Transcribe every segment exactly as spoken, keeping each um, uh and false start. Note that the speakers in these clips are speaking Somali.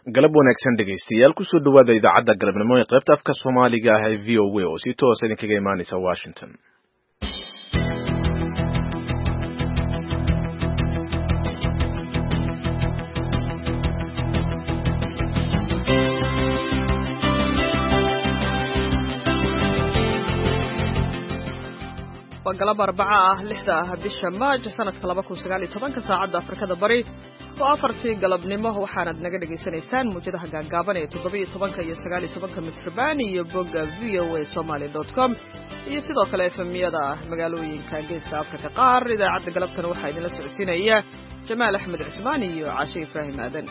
galab wanaagsan dhegaystayaal ku soo dhawaada idaacadda galabnimo ee qaybta afka Soomaaliga ah ee V O A oo si toos ah idinkaga imaanaysa Washington. galab arbaca ah lixda ah bisha Maaj sanadka laba kun sagaal iyo toban ka saacada Afrikada Bari oo afartii galabnimo waxaanad naga dhageysanaysaan muujadaha gaagaaban ee toddoba iyo toban iyo sagaal iyo toban mitrban iyo bogga v o a somali dot com iyo sidoo kale efemiyada magaalooyinka geeska Afrika qaar. idaacadda galabtan waxaa idinla socodsiinaya Jamaal Axmed Cismaan iyo Caashe Ibraahim Aadan.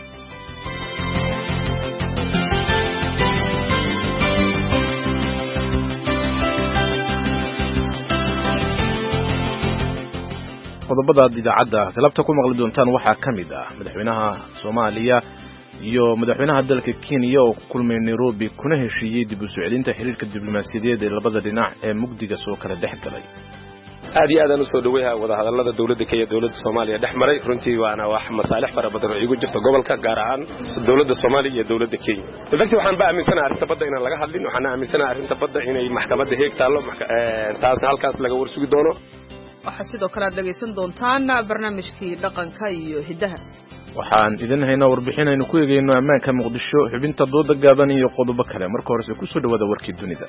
qodobada idaacadda galabta ku maqli doontaan waxaa ka mid ah madaxweynaha Soomaaliya iyo madaxweynaha dalka Kenya oo ku kulmay Nairobi kuna heshiiyay dib u soo celinta xiriirka diblomaasiyadeed ee labada dhinac ee mugdiga soo kala dhex galay. aad iyo aad aan u soo dhaweeyaa wada hadallada dawladda Kenya dawladda Soomaaliya dhex maray runtii waana wax masaalix fara badan oo igu jirto gobolka gaar ahaan dawladda Soomaaliya iyo dawladda Kenya. dadkii waxaan ba aaminsanahay arrinta badda inaan laga hadlin, waxaan aaminsanahay arrinta badda inay maxkamadda heeg taalo, taasna halkaas laga warsugi doono. waxaa sidoo kale aad dhegaysan doontaan barnaamijkii dhaqanka iyo hidaha. waxaan idin haynaa warbixin aynu ku eegayno ammaanka Muqdisho, xubinta dooda gaaban iyo qodobo kale. marka hore ku soo dhawaada warkii dunida.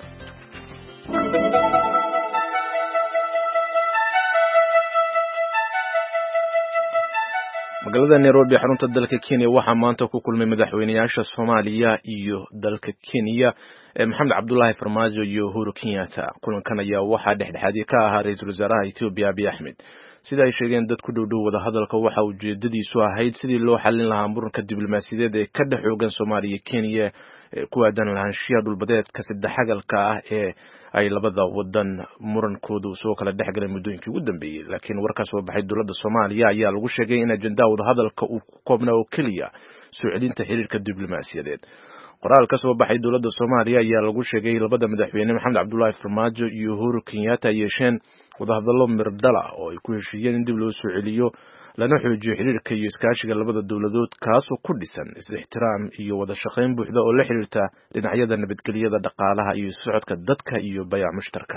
magaalada Nairobi xarunta dalka Kenya waxaa maanta ku kulmay madaxweynayaasha Soomaaliya iyo dalka Kenya ee Maxamed Cabdullaahi Farmaajo iyo Uhuru Kenyatta. kulankan ayaa waxaa dhexdhexaadii ka ahaa ra'iisul wasaaraha Ethiopia Abiy Ahmed. sida ay sheegeen dad ku dhow wada hadalka waxa ujeedadiisu ahayd sidii loo xalin lahaa muranka diblomaasiyadeed ee ka dhex xoogan Soomaaliya iyo Kenya ee ku aadan lahaanshiyaha dhulbadeedka saddexagalka ah ee ay labada wadan murankoodu soo kala dhex galay muddooyinkii ugu dambeeyay. laakiin warka soo baxay dowladda Soomaaliya ayaa lagu sheegay in ajenda wada hadalka uu ku koobnaa oo kaliya soo celinta xiriirka diblomaasiyadeed. qoraal ka soo baxay dowladda Soomaaliya ayaa lagu sheegay labada madaxweyne Maxamed Cabdullaahi Farmaajo iyo Uhuru Kenyatta ay yeesheen wada hadallo mirdhala oo ay ku heshiiyeen in dib loo soo celiyo lana xoojiyo xiriirka iyo iskaashiga labada dowladood kaasoo ku dhisan is-ixtiraam iyo wada shaqayn buuxda oo la xiriirta dhinacyada nabadgelyada, dhaqaalaha iyo socodka dadka iyo bayac mushtarka.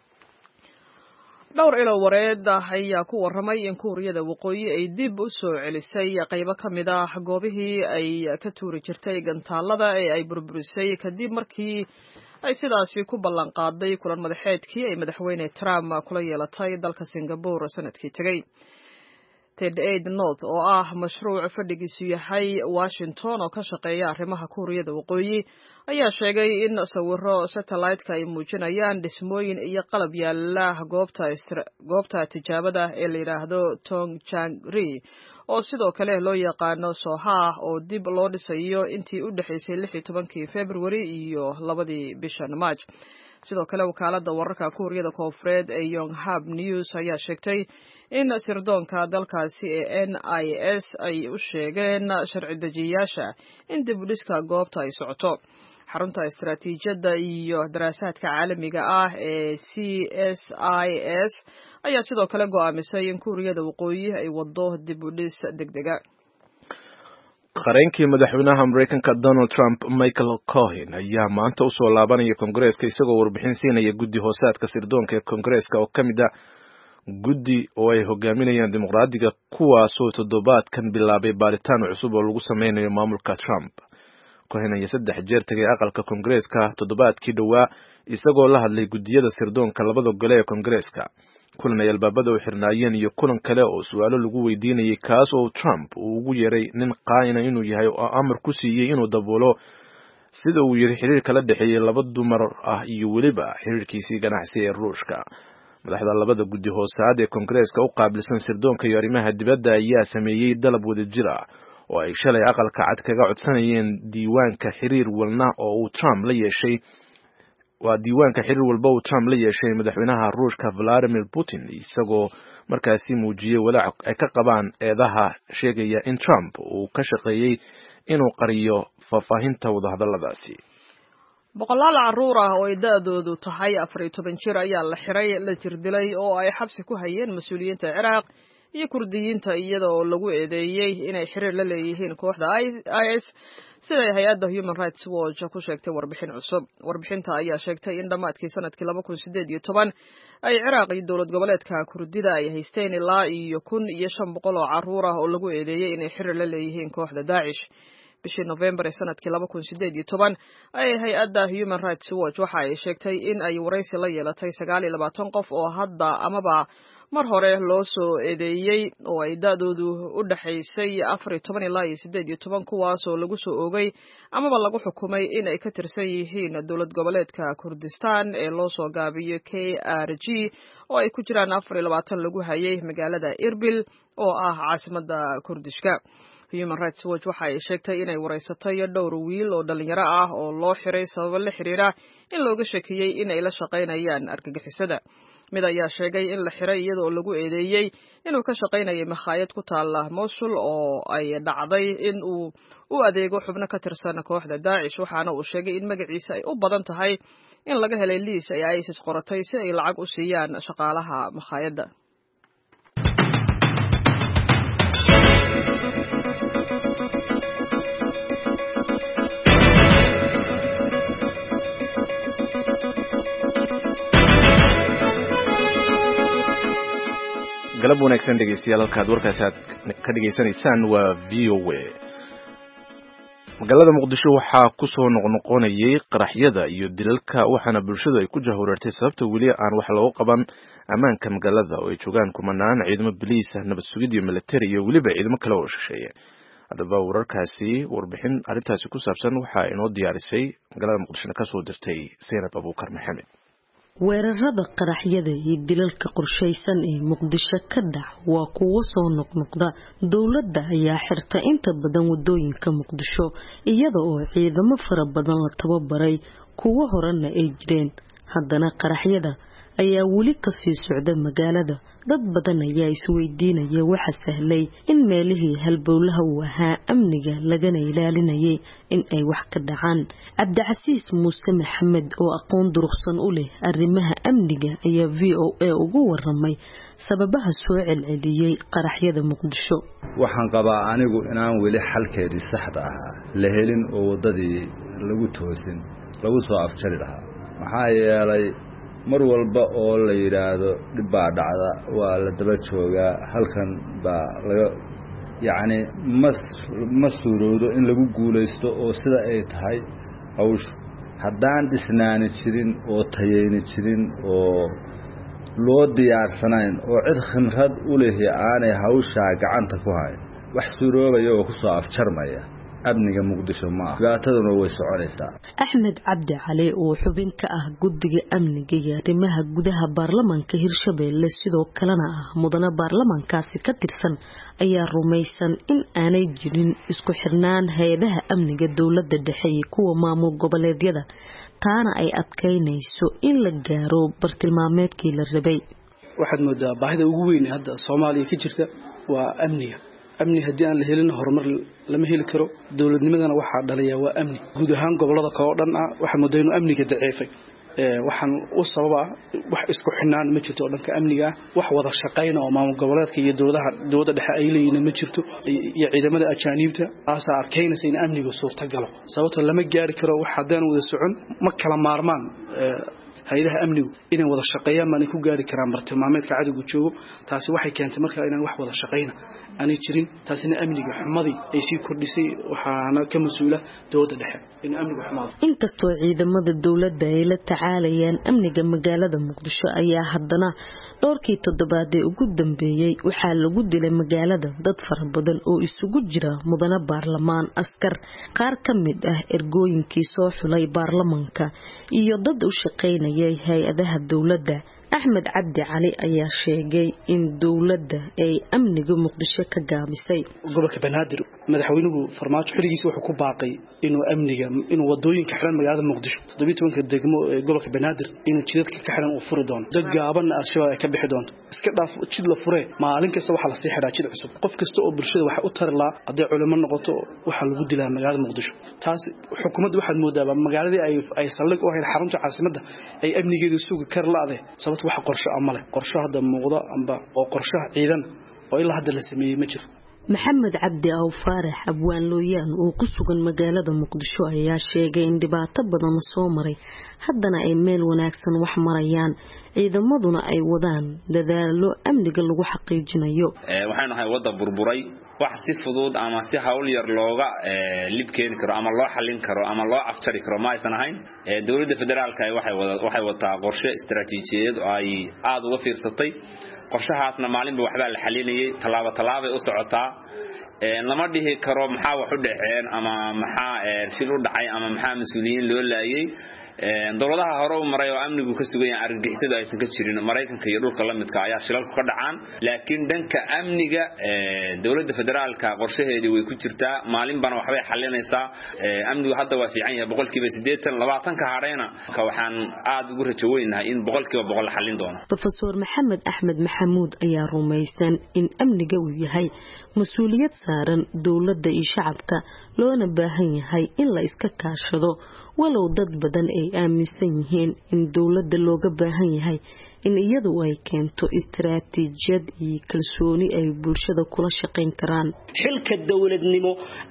dhowr ilo wareed ayaa ku waramay in Kuuriyada Waqooyi ay dib u soo celisay qaybo ka mid ah goobihii ay ka tuuri jirtay gantaalada ee ay burburisay kadib markii ay sidaasi ku ballan qaaday kulan madaxeedkii ay madaxweyne Trump kula yeelatay dalka Singapore sanadkii tagay. Ted Aid North oo ah mashruuc fadhigiisu yahay Washington oo ka shaqeeya arrimaha Kuuriyada Waqooyi ayaa sheegay in sawirro satellite-ka ay muujinayaan dhismooyin iyo qalab yaala goobta goobta tijaabada ee la yiraahdo Tongchang-ri oo sidoo kale loo yaqaano Soha oo dib loo dhisayo intii u dhaxaysay lix iyo tobankii February iyo labadii bishan March. sidoo kale wakaaladda wararka Kuuriyada Koonfureed ee Yonhap News ayaa sheegtay in sirdoonka dalkaasi ee N I S ay u sheegeen sharci dejiyaasha in dib u dhiska goobta ay socoto. xarunta istiraatiijiyadda iyo daraasaadka caalamiga ah ee C S I S ayaa sidoo kale go'aamisay in Kuuriyada Waqooyi ay wado dib u dhis degdega. qareenkii madaxweynaha Mareykanka Donald Trump Michael Cohen ayaa maanta u soo laabanaya Koongareeska isagoo warbixin siinaya guddi hoosaadka sirdoonka ee Koongareeska oo ka mid ah guddi oo ay hogaaminayaan dimuqraadiga kuwaasoo toddobaadkan bilaabay baaritaan cusub oo lagu sameynayo maamulka Trump. Cohen ayaa saddex jeer tagay aqalka Koongareeska toddobaadkii dhowaa isagoo la hadlay guddiyada sirdoonka labada gole ee Koongareeska. kulan ay albaabada u xirnaayeen iyo kulan kale oo su'aalo lagu weydiinayay kaas oo Trump uu ugu yeeray nin qaayna inuu yahay oo amar ku siiyay inuu daboolo sida uu yiri xiriirka la dhaxeeyay laba dumar ah iyo weliba xiriirkiisii ganacsi ee Ruushka. madaxda labada guddi hoosaad ee Koongareeska u qaabilsan sirdoonka iyo arrimaha dibadda ayaa sameeyay dalab wadajir ah oo ay shalay aqalka cad kaga codsanayeen diiwaanka xiriir walna oo uu Trump la yeeshay waa diiwaanka xiriir walba uu Trump la yeeshay madaxweynaha Ruushka Vladimir Putin isagoo markaasi muujiyay walaac ay ka qabaan eedaha sheegaya in Trump uu ka shaqeeyay inuu qariyo faahfaahinta wada hadalladaasi. boqolaal carruur ah oo ay da'doodu tahay afar iyo toban jir ayaa la xiray la jirdilay oo ay xabsi ku hayeen mas'uuliyiinta Ciraaq iyo kurdiyiinta iyada oo lagu eedeeyey inay xiriir la leeyihiin kooxda I S siday hay-adda Human Rights Watch ku sheegtay warbixin cusub. Warbixinta ayaa sheegtay in dhammaadkii sanadkii laba kun sideed iyo toban ay Ciraaq iyo dowlad goboleedka Kurdida ay haysteen ilaa iyo kun iyo shan boqol oo carruur ah oo lagu eedeeyey inay xiriir la leeyihiin kooxda Daesh. bishii November ee sanadkii laba kun sideed iyo toban ay hay-adda Human Rights Watch waxa ay sheegtay in ay waraysi la yeelatay sagaal iyo labaatan qof oo hadda amaba mar hore loo soo eedeeyey oo ay da'doodu u dhaxaysay afar iyo toban ilaa iyo sideed iyo toban kuwaas oo lagu soo oogay amaba lagu xukumay in ay ka tirsan yihiin dowlad goboleedka Kurdistan ee loo soo gaabiyo K R G oo ay ku jiraan afar iyo labaatan lagu hayay magaalada Erbil oo ah caasimadda Kurdishka. Human Rights Watch waxa ay sheegtay inay wareysatay dhowr wiil oo dhalinyaro ah oo loo xiray sabab la xiriira in looga shakiyay in ay la shaqaynayaan argagixisada. mid ayaa sheegay in la xiray iyadoo lagu eedeeyey inuu ka shaqaynayay makhaayad ku taala Mosul oo ay dhacday in uu u adeego xubno ka tirsan kooxda Daesh, waxaana uu sheegay in magaciisa ay u badan tahay in laga helay liis ay ISIS qoratay si ay lacag u siiyaan shaqaalaha makhaayadda. galab wanaagsan dhegeystayaal, halkaad warkaasi aad ka dhegeysanaysaan waa V O A. magaalada Muqdisho waxaa ku soo noqnoqonayay qaraxyada iyo dilalka, waxaana bulshadu ay ku jahwareertay sababta weli aan wax looga qaban ammaanka magaalada oo ay joogaan kumanaan ciidamo biliis ah, nabad sugid iyo military iyo weliba ciidamo kale oo shisheeye. haddaba wararkaasi warbixin arrintaasi ku saabsan waxaa inoo diyaarisay magaalada Muqdisho ka soo dirtay Zainab Abuukar Maxamed. weerarada qaraxyada iyo dilalka qorshaysan ee Muqdisho ka dhac waa kuwo soo noqnoqda. dawladda ayaa xirta inta badan wadooyinka Muqdisho iyada oo ciidamo fara badan la tababaray, kuwo horena ay jireen. haddana qaraxyada ayaa weli ka sii socda magaalada. dad badan ayaa isweydiinaya waxa sahlay in meelihii halbowlaha u ahaa amniga lagana ilaalinayay in ay wax ka dhacaan. Cabdicasiis Muuse Maxamed oo aqoon durugsan u leh arrimaha amniga ayaa V O A ugu waramay sababaha soo celceliyay qaraxyada Muqdisho. waxaan qabaa anigu inaan weli xalkeedii saxda ah la helin oo wadadii lagu toosin lagu soo afjari lahaa. maxaa yeelay mar walba oo la yiraahdo dib baa dhacda waa la daba joogaa, halkan baa laga yacni mas masuuroodo in lagu guulaysto oo sida ay tahay hawshu haddaan dhisnaani jirin oo tayeyni jirin oo loo diyaarsanayn oo cid khimrad u leh aanay hawshaa gacanta ku hayn wax suuroobaya oo ku soo afjarmaya amniga Muqdisho ma aha. dhibaataduna way soconaysaa. Axmed Cabdi Cali oo xubin ka ah guddiga amniga iyo arrimaha gudaha baarlamaanka Hirshabelle sidoo kalena ah mudane baarlamaankaasi ka tirsan ayaa rumaysan in aanay jirin isku xirnaan hay'adaha amniga dawladda dhexe iyo kuwa maamul goboleedyada, taana ay adkeynayso in la gaaro bartilmaameedkii la rabay. waxaad moodaa baahida ugu weyn hadda Soomaaliya ka jirta waa amniga. amni haddii aan la helin horumar lama heli karo. dawladnimadana waxa dhalaya waa amni. guud ahaan gobolada kale oo dhan ah waxa moodaa inuu amniga daciifay. ee waxaan u sababa wax isku xinaan ma jirto dhanka amniga, wax wada shaqeyn oo maamul goboleedka iyo dawladaha dawladda dhexe ay leeyihiin ma jirto, iyo ciidamada ajaanibta taas arkaynaysa in amnigu suurta galo. sababtoo lama gaari karo wax hadaan wada socon ma kala maarmaan. hay'adaha amnigu inay wada shaqeeyaan ma ku gaari karaan bartilmaameedka cadowga joogo. taasi waxay keentay markaa inaan wax wada shaqeyna aanay jirin, taasina amniga xumadii ay sii kordhisay. waxaana ka mas'uula dawladda dhexe in amnigu xumaado. inkastoo ciidamada dawladda ay la tacaalayaan amniga magaalada Muqdisho ayaa haddana dhowrkii toddobaad ee ugu dambeeyay waxaa lagu dilay magaalada dad fara badan oo isugu jira mudane baarlamaan, askar, qaar ka mid ah ergooyinkii soo xulay baarlamaanka iyo dad u shaqeynaya hay'adaha dawladda. Axmed Cabdi Cali ayaa sheegay in dawladda ay amniga Muqdisho ka gaabisay. gobolka Banaadir madaxweynuhu farmaajo xiligiisa wuxuu ku baaqay inuu amniga inuu wadooyinka xiran magaalada Muqdisho toddoba iyo toban degmo ee gobolka Banaadir in jidadka ka xiran uu furi doono. dad gaaban Al-Shabaab ay ka bixi doonto. iska dhaaf jid la fure maalin kasta waxa la sii xiraa jid cusub. qof kasta oo bulshada waxa u tarlaa haddii culimo noqoto waxa lagu dilaa magaalada Muqdisho. taas xukuumaddu waxaad moodaa magaaladii ay ay saldhig u ahayd xarunta caasimadda ay amnigeedu sugi kar la'de. sababtoo waxa qorsho amale qorsho hadda muuqda amba oo qorshaha ciidan oo ilaa hadda la sameeyay ma jiro maxamed cabdi aw faarax abwaan looyaan oo ku sugan magaalada muqdisho ayaa sheegay in dhibaato badan soo maray haddana ay meel wanaagsan wax marayaan ciidamaduna ay wadaan dadaalo amniga lagu xaqiijinayo waxaan nahay wada burburay wax si fudud ama si hawl yar looga libkeen karo ama loo xalin karo ama loo afjari karo ma aysan ahayn dawladda federaalka ay waxay wada waxay wataa qorshe istiraatiijiyadeed oo ay aad uga fiirsatay qorshahaasna maalinba waxba la xalinayay talaabo talaabo u socotaa ee lama dhihi karo maxaa wax u dhaceen ama maxaa shil u dhacay ama maxaa mas'uuliyiin loo laayay dawladaha hore u maray oo amnigu ka sugan yahay argagixisada aysan ka jirin Mareykanka iyo dhulka la midka ayaa shilalku ka dhacaan laakiin dhanka amniga dawladda federaalka qorshaheedii way ku jirtaa maalin bana waxbay xalinaysaa amnigu hadda waa fiican yahay boqolkiiba siddeetan labaatan ka hareena ka waxaan aad ugu rajo weynahay in boqolkiiba boqol xalin doono Professor Maxamed Axmed Maxamuud ayaa rumaysan in amniga uu yahay mas'uuliyad saaran dawladda iyo shacabka loona baahan yahay in la iska kaashado walow dad badan ay aaminsan yihiin in dawladda looga baahan yahay in iyadu ay keento istiraatiijiyad iyo kalsooni ay bulshada kula shaqeyn karaan xilka dawladnimo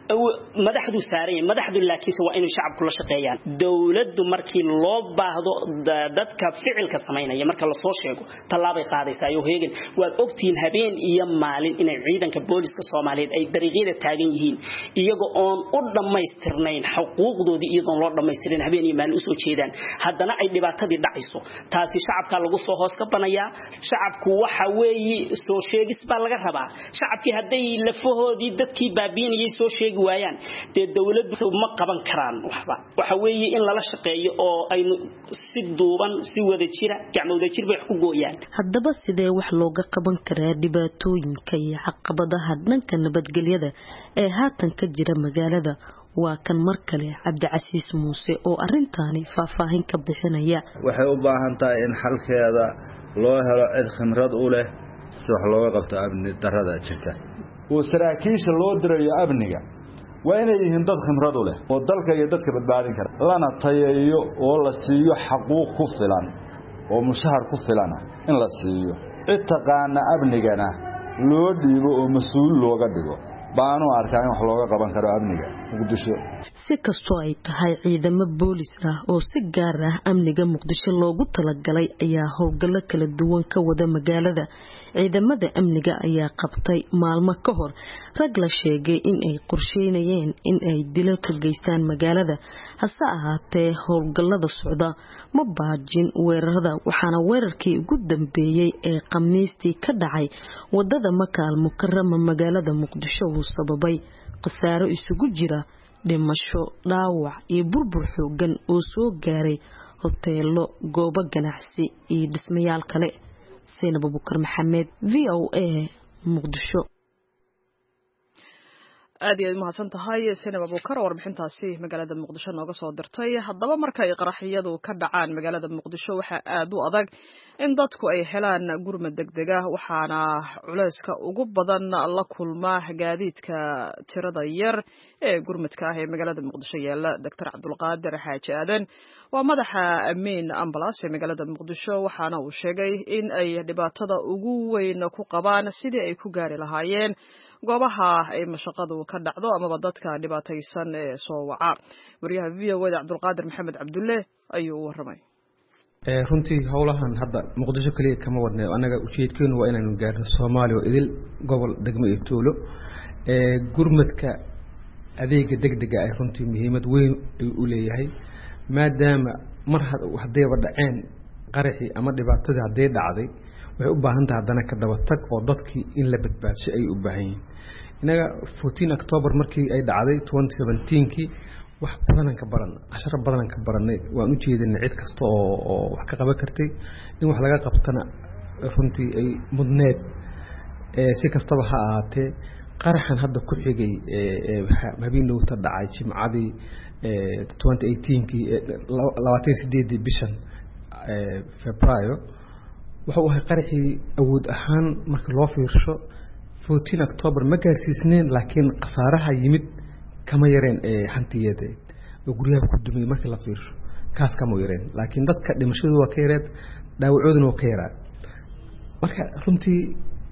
madaxdu saaray madaxdu laakiin waa in shacabku la shaqeeyaan dawladdu markii loo baahdo dadka ficilka sameynaya marka la soo sheego talaabay qaadaysaa iyo heegan waad ogtiin habeen iyo maalin in ciidanka booliska Soomaaliyeed ay dariiqada taagan yihiin iyaga oon u dhameystirnayn xuquuqdoodii iyadoo loo dhameystirin habeen iyo maalin u soo jeedaan haddana ay dhibaatadii dhacayso taasi shacabka lagu soo hoos ka banaya shacabku waxa weeye soo sheegis baa laga rabaa shacabkii haday lafahoodii dadkii baabiinayay soo sheegi waayaan ee dawladdu ma qaban karaan waxba waxa weeye in lala shaqeeyo oo ay si duuban si wada jira gacmooda jir bay ku gooyaan haddaba sidee wax looga qaban karaa dhibaatooyinka iyo caqabadaha dhanka nabadgelyada ee haatan ka jira magaalada waa kan mar kale Cabdicasiis Muuse oo arrintaani faahfaahin ka bixinaya waxay u baahan tahay in xalkeeda loo helo cid khimrad u leh si wax looga qabto amni darrada jirta oo saraakiisha loo dirayo amniga waa inay yihiin dad khimrad u leh oo dalka iyo dadka badbaadin kara lana tayeeyo oo la siiyo xaquuq ku filan oo mushahar ku filan in la siiyo cid taqaana amnigana loo dhiibo oo mas'uul looga dhigo baanu arkaa in wax looga qaban karo amniga Muqdisho si kastoo ay tahay ciidamo boolis ah oo si gaar ah amniga Muqdisho loogu talagalay ayaa howlgalo kala duwan ka wada magaalada ciidamada amniga ayaa qabtay maalmo ka hor rag la sheegay in ay qorsheynayeen in ay dilal ka geystaan magaalada hase ahaatee howlgalada socda ma baajin weerarada waxaana weerarkii ugu dambeeyay ee Khamiistii ka dhacay wadada Makaal Mukarrama magaalada Muqdisho sababay qasaaro isugu jira dhimasho dhaawac iyo burbur xoogan oo soo gaaray hoteelo goobo ganacsi iyo dhismayaal kale Seenab Abubakar Maxamed V O A Muqdisho aad iyo mahadsan tahay Seenab Abubakar warbixintaasi magaalada Muqdisho nooga soo dirtay haddaba marka ay qaraxyadu ka dhacaan magaalada Muqdisho waxa aad u adag in dadku ay helaan gurmad degdeg ah waxaana culayska ugu badan la kulma gaadiidka tirada yar ee gurmadka ah ee magaalada Muqdisho yaala Doctor Cabdulqaadir Xaaji Aadan waa madaxa Amiin Ambulance ee magaalada Muqdisho waxaana uu sheegay in ay dhibaatada ugu weyn ku qabaan sidii ay ku gaari lahaayeen goobaha ay mashaqadu ka dhacdo ama dadka dhibaataysan ee soo waca wariyaha V O A Cabdulqaadir Maxamed Cabdulle ayuu waramay ee runtii howlahan hadda Muqdisho kaliya kama wadnay anaga ujeedkeenu waa inaan gaarno Soomaaliya oo idil gobol degmo iyo tuulo ee gurmadka adeega degdega ah runtii muhiimad weyn u leeyahay maadaama mar haddii dhaceen qaraxi ama dhibaatada haddii dhacday waxay u baahan tahay hadana ka daba tag oo dadkii in la badbaadiyo ay u baahan yihiin inaga fourteen October markii ay dhacday twenty seventeen kii wax badan ka baran ashar badan ka baranay waan u jeedinay cid kasta oo wax ka qaban kartay in wax laga qabtana runtii ay mudneed ee si kastaba ha ahaatee qaraxan hadda ku xigay ee habeenuu ta dhacay jimcadii twenty eighteen kii labaatan iyo sideed bishan ee Febraayo wuxuu ahaa qaraxii awood ahaan marka loo fiirsho fourteen October ma gaarsiisneen laakiin qasaaraha yimid kama yareen ee hantiyeed oo guryaha ku dumay marka la fiirsho kaas kama yareen laakiin dadka dhimashadu waa ka yareed dhaawacooduna waa ka yaraa marka runtii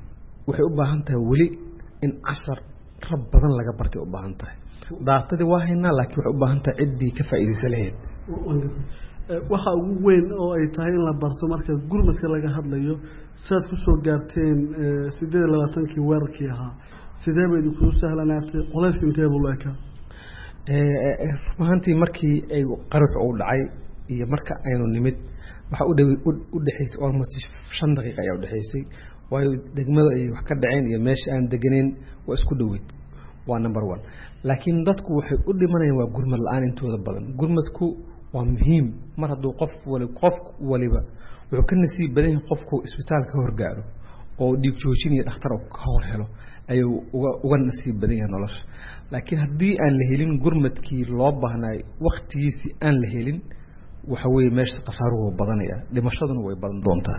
waxay u baahan tahay weli in cashar rab badan laga bartay u baahan tahay daatadii waa haynaa laakiin waxay u baahan tahay ciddii ka faa'iidaysa lahayd waxa ugu weyn oo ay tahay in la barto marka gurmadka laga hadlayo saad ku soo gaarteen sideed iyo labaatankii weerarkii ahaa sidee bay idinku sahlanaatay qolayska intee buu leekaa rumaantii markii ay qaruux u dhacay iyo marka aynu nimid waxa u dhawi u dhaxaysay almost shan daqiiqo ayaa u dhaxaysay waayo degmada ay wax ka dhaceen iyo meesha aan deganeen waa isku dhaweyd waa number one laakiin dadku waxay u dhimanayaan waa gurmad la'aan intooda badan gurmadku waa muhiim mar hadduu qof wali qof waliba wuxuu ka nasiib badan yahay qofku isbitaalka ka horgaaro oo dhiig joojin iyo dhakhtar ka hor helo ayuu uga uga nasiib badan yahay nolosha laakiin haddii aan la helin gurmadkii loo baahnay waqtigiisii aan la helin waxa weeye meesha qasaaruhu badanaya dhimashaduna way badan doontaa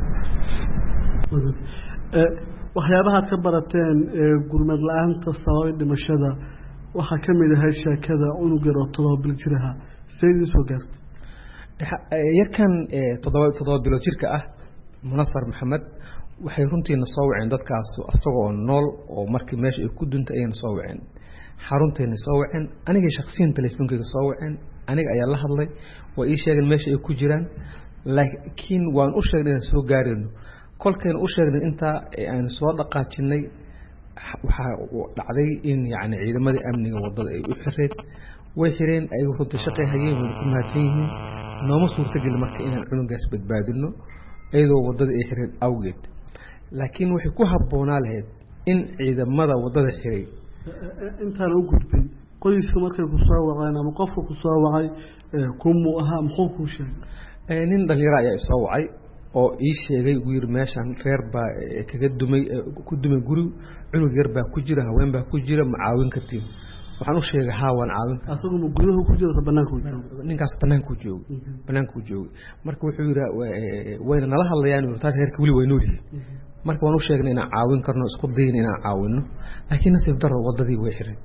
waxyaabaha ka barateen gurmad la'aanta sababay dhimashada waxa ka mid ah sheekada unug yar oo todoba bil jiraha sayidii soo gaartay yarkan todoba todoba bilo jirka ah Munasar Maxamed waxay runtiina soo waceen dadkaas asagoo nool oo markii meesha ay ku duntay ayna soo waceen xarunteena soo waceen aniga shakhsiyan teleefankayga soo waceen aniga ayaa la hadlay waa ii sheegeen meesha ay ku jiraan laakiin waan u sheegnay inaan soo gaarino kolkeen u sheegnay inta aan soo dhaqaajinay waxa dhacday in yaani ciidamadii amniga wadada ay u xireen way xireen ay runtii shaqay hayeen oo ku mahadsan yihiin nooma suurtagal marka inaan cunugaas badbaadino ayadoo wadada ay xireen awgeed laakiin waxay ku habboonaa lahayd in ciidamada wadada xiray intaan u gudbin qoyska markay ku soo waceen ama qofka ku soo wacay kumu aha muxuu ku sheegay nin dhalinyaro ayaa soo wacay oo ii sheegay uu yiri meeshan reer baa kaga dumay ku dumay guri cunug yar baa ku jira haween baa ku jira ma caawin kartiin waxaan u sheegay haa waan caawin asagu ma gudaha ku jiro banaanka ku jiro ninkaas banaanka ku joogo banaanka ku joogo marka wuxuu yiri wayna nala hadlayaan urtaa reerka wali way nool yihiin marka waan u sheegnay inaan caawin karno isku dayna inaan caawino laakiin nasiib darro wadadii way xiray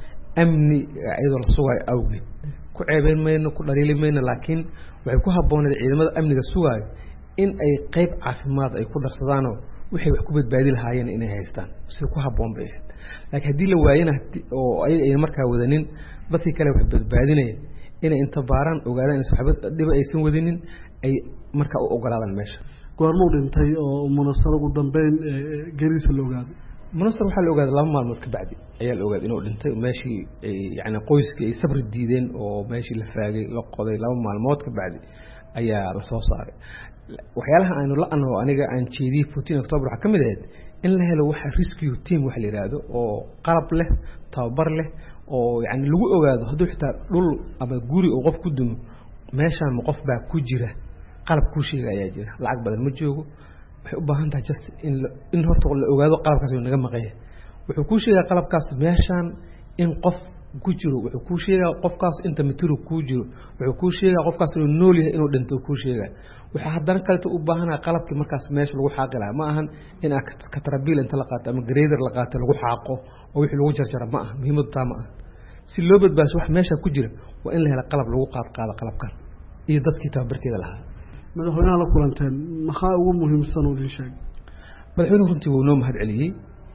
amni ayadoo la sugay awgeed ku ceebeen mayno ku dhaliili mayno laakiin waxay ku habboonayd ciidamada amniga sugay in ay qayb caafimaad ay ku darsadaan oo wixii wax ku badbaadi lahaayeen inay haystaan si ku habboon bay ahayd laakiin haddii la waayana oo ay ay markaa wadanin dadkii kale wax badbaadinaya inay inta baaraan ogaadaan in saxaabad dhib aysan wadinin ay markaa u ogolaadaan meesha goormuu dhintay oo Munasar ugu dambeyn gariisa la ogaaday Munasar waxaa la ogaaday laba maalmood ka bacdi ayaa la ogaaday inuu dhintay meeshii yaani qoyskii ay sabri diideen oo meeshii la faagay la qoday laba maalmood ka bacdi ayaa la soo saaray waxyaalaha aanu la anoo aniga aan jeediyay fourteen October waxa kamid ahayd in la helo waxa rescue team wax la yiraahdo oo qalab leh tababar leh oo yaani lagu ogaado hadduu xitaa dhul ama guri oo qof ku dumo meeshaan ma qof baa ku jira qalab ku sheegay ayaa jira lacag badan ma joogo waxay u baahan tahay just in in horta la ogaado qalabkaas uu naga maqay wuxuu ku sheegay qalabkaas meeshaan in qof ku jiro wuxuu ku sheegay qofkaas inta mitiro ku jiro wuxuu ku sheegay qofkaas inuu nool yahay inuu dhinto ku sheegay waxa haddana kale u baahanaa qalabkii markaas meesha lagu xaaqilaa ma ahan in ka tarabiil inta la qaato ama grader la qaato lagu xaaqo oo wixii lagu jarjaro ma aha muhiimadu taa ma aha si loo badbaasho wax meesha ku jira waa in la helo qalab lagu qaad qaado qalabkan iyo dadkii tababarkeeda lahaa madaxweynaha la kulanteen maxaa ugu muhiimsan oo uu sheegay madaxweynuhu runtii wuu noo mahad celiyay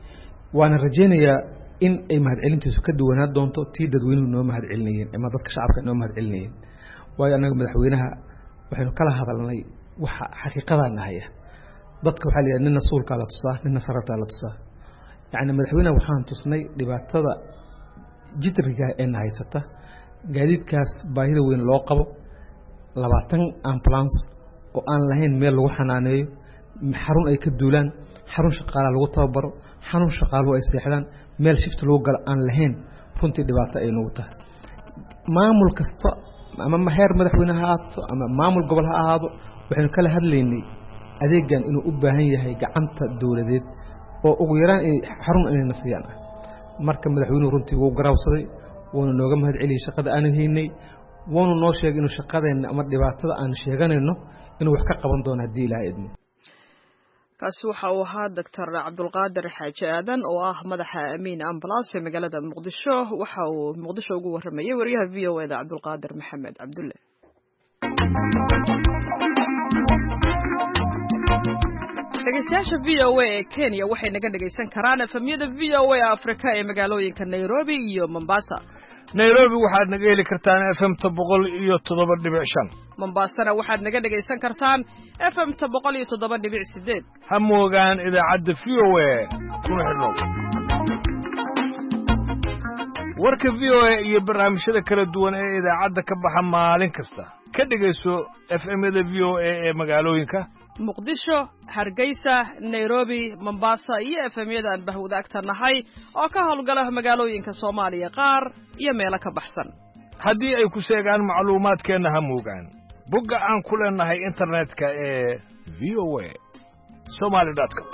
waana rajaynayaa in ay mahad celintiisu ka duwanaa doonto tii dadweynuhu noo mahad celinayeen ama dadka shacabka noo mahad celinayeen waayo anaga madaxweynaha waxaynu kala hadalnay waxa xaqiiqadan ahaya dadka waxa la yiraahdaa ninna suulka la tusaa ninna sarata la tusaa yaani madaxweynaha waxaan tusnay dhibaatada jidriga ee haysata gaadiidkaas baahida weyn loo qabo labaatan ambulance oo aan lahayn meel lagu xanaaneeyo xarun ay ka duulaan xarun shaqaale lagu tababaro xarun shaqaale ay seexdaan meel shift lagu gal aan lahayn runtii dhibaato ay nagu tahay maamul kasta ama heer madaxweynaha ahaato ama maamul gobol ha ahaado waxaynu kala hadlaynay adeegan inuu u baahan yahay gacanta dawladeed oo ugu yaraan ay xarun inay nasiyaan marka madaxweynuhu runtii wuu garaawsaday wuuna nooga mahad celiyay shaqada aan haynay wuuna noo sheegay inuu shaqadeena ama dhibaatada aan sheeganayno inuu wax ka qaban doono haddii ilaahay idmo kaasi waxa uu ahaa doctor cabdulqaadir xaaji aadan oo ah madaxa amiin ambulance ee magaalada muqdisho waxa uu muqdisho ugu waramayay wariyaha v o da cabdulqaadir maxamed cabdulle dhegeystayaasha v o a ee Kenya waxay naga dhageysan karaan efemyada v o a Afrika ee magaalooyinka Nairobi iyo Mombasa. Nairobi waxaad naga heli kartaan F M boqol iyo toddoba dhibic shan. Mombasana waxaad naga dhageysan kartaan F M boqol iyo toddoba dhibic sideed. Ha moogaan idaacadda V O A kuna xidhnow. Warka V O A iyo barnaamijyada kala duwan ee idaacadda ka baxa maalin kasta ka dhageyso F M-yada V O A ee magaalooyinka Muqdisho, Hargeysa, Nairobi, Mombasa iyo F M-yada aan bahwadaagta nahay oo ka howlgala magaalooyinka Soomaaliya qaar iyo meelo ka baxsan. Haddii ay ku sheegaan macluumaadkeena ha moogaan bogga aan ku leenahay internetka ee v o a somali dot com.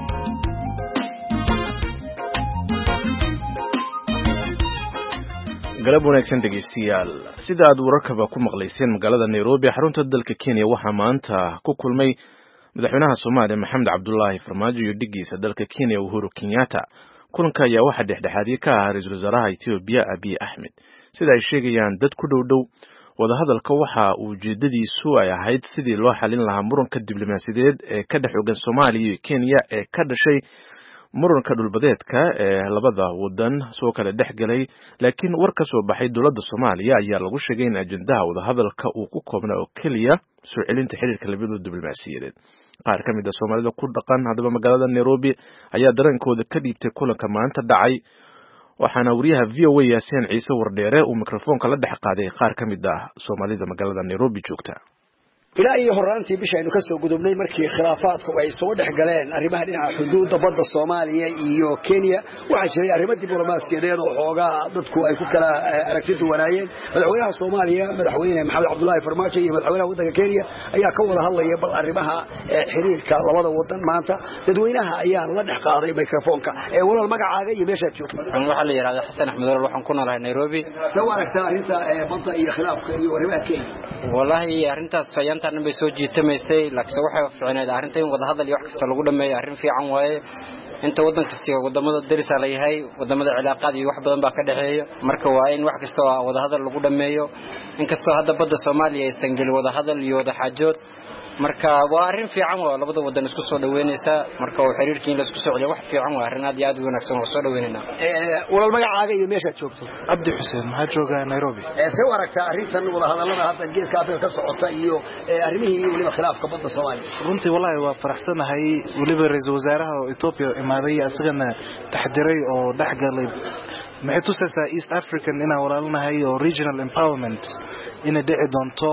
galab wanaagsan dhegeystayaal sida aad wararkaba ku maqlayseen magaalada Nairobi xarunta dalka Kenya waxaa maanta ku kulmay madaxweynaha Soomaaliya Maxamed Cabdullaahi Farmaajo iyo dhigiisa dalka Kenya Uhuru Kenyatta. kulanka ayaa waxa dhexdhexaadii ka ah ra'iisul wasaaraha Ethiopia Abiy Ahmed. sida ay sheegayaan dad ku dhow dhow wadahadalka waxa uu ujeedadiisu ay ahayd sidii loo xalin lahaa muranka diblomaasiyadeed ee ka dhex ogan Soomaaliya iyo Kenya ee ka dhashay muranka dhulbadeedka ee labada wadan soo kala dhexgalay. laakiin war ka soo baxay dowladda Soomaaliya ayaa lagu sheegay in ajendaha wadahadalka uu ku koobnaa oo kaliya soo celinta xiriirka labada diblomaasiyadeed. qaar ka mid ah Soomaalida ku dhaqan hadaba magaalada Nairobi ayaa dareenkooda ka dhiibtay kulanka maanta dhacay, waxaana wariyaha V O A Yaasiin Ciise Wardheere uu mikrofoonka la dhex qaaday qaar ka mid ah Soomaalida magaalada Nairobi joogta. ilaa iyo horaantii bishaynu ka soo gudubnay markii khilaafaadku ay soo dhex galeen arrimaha dhinaca xuduudda badda Soomaaliya iyo Kenya waxa jiray arrimo diblomaasiyadeed oo xoogaa dadku ay ku kala aragti duwanaayeen. madaxweynaha Soomaaliya madaxweyne Maxamed Cabdullaahi Farmaajo iyo madaxweynaha waddanka Kenya ayaa ka wada hadlaya bal arrimaha xiriirka labada wadan. maanta dadweynaha ayaa la dhex qaaday mikrofoonka ee walaal magacaaga iyo meesha joogto. waxa la yiraahdaa Xasan Axmed Walaal waxaan ku noolahay Nairobi. soo aragtaa arrinta badda iyo khilaafka iyo arrimaha Kenya. wallahi arrintaas fayanta intan bay soo jiitamaysay laakiin waxay fiicneed arrinta in wada hadal iyo wax kasta lagu dhameeyo arrin fiican waaye. inta wadan kasta wadamada dariska leeyahay wadamada cilaaqaad iyo wax badan baa ka dhaxeeyo marka waa in wax kasta wada hadal lagu dhameeyo. inkastoo hadda badda Soomaaliya aysan gelin wada hadal iyo wada xaajood marka waa arrin fiican oo labada wadan isku soo dhaweynaysa marka oo xiriirkiin la isku soo celiyo wax fiican waa arrin aad iyo aad u wanaagsan oo soo dhaweynayna. ee walaal magacaaga iyo meesha joogto. Abdi Xuseen maxaa joogaa Nairobi. ee soo aragtaa arrintan wada hadalada hadda geeska Afrika ka socota iyo arrimihii waliba khilaafka badda Soomaaliya. runtii wallahi waa faraxsanahay waliba ra'iisul wasaaraha oo Ethiopia imaaday asagana taxdiray oo dhaxgalay maxay tusaysaa East African inaan walaalnahay oo regional empowerment ina dhici doonto.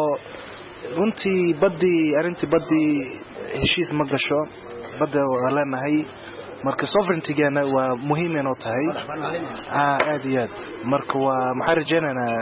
runtii badii arintii badii heshiis ma gasho badda waa leenahay marka sovereignty-gana waa muhiim inoo tahay ah aad iyo aad marka waa maxaa rajaynaynaa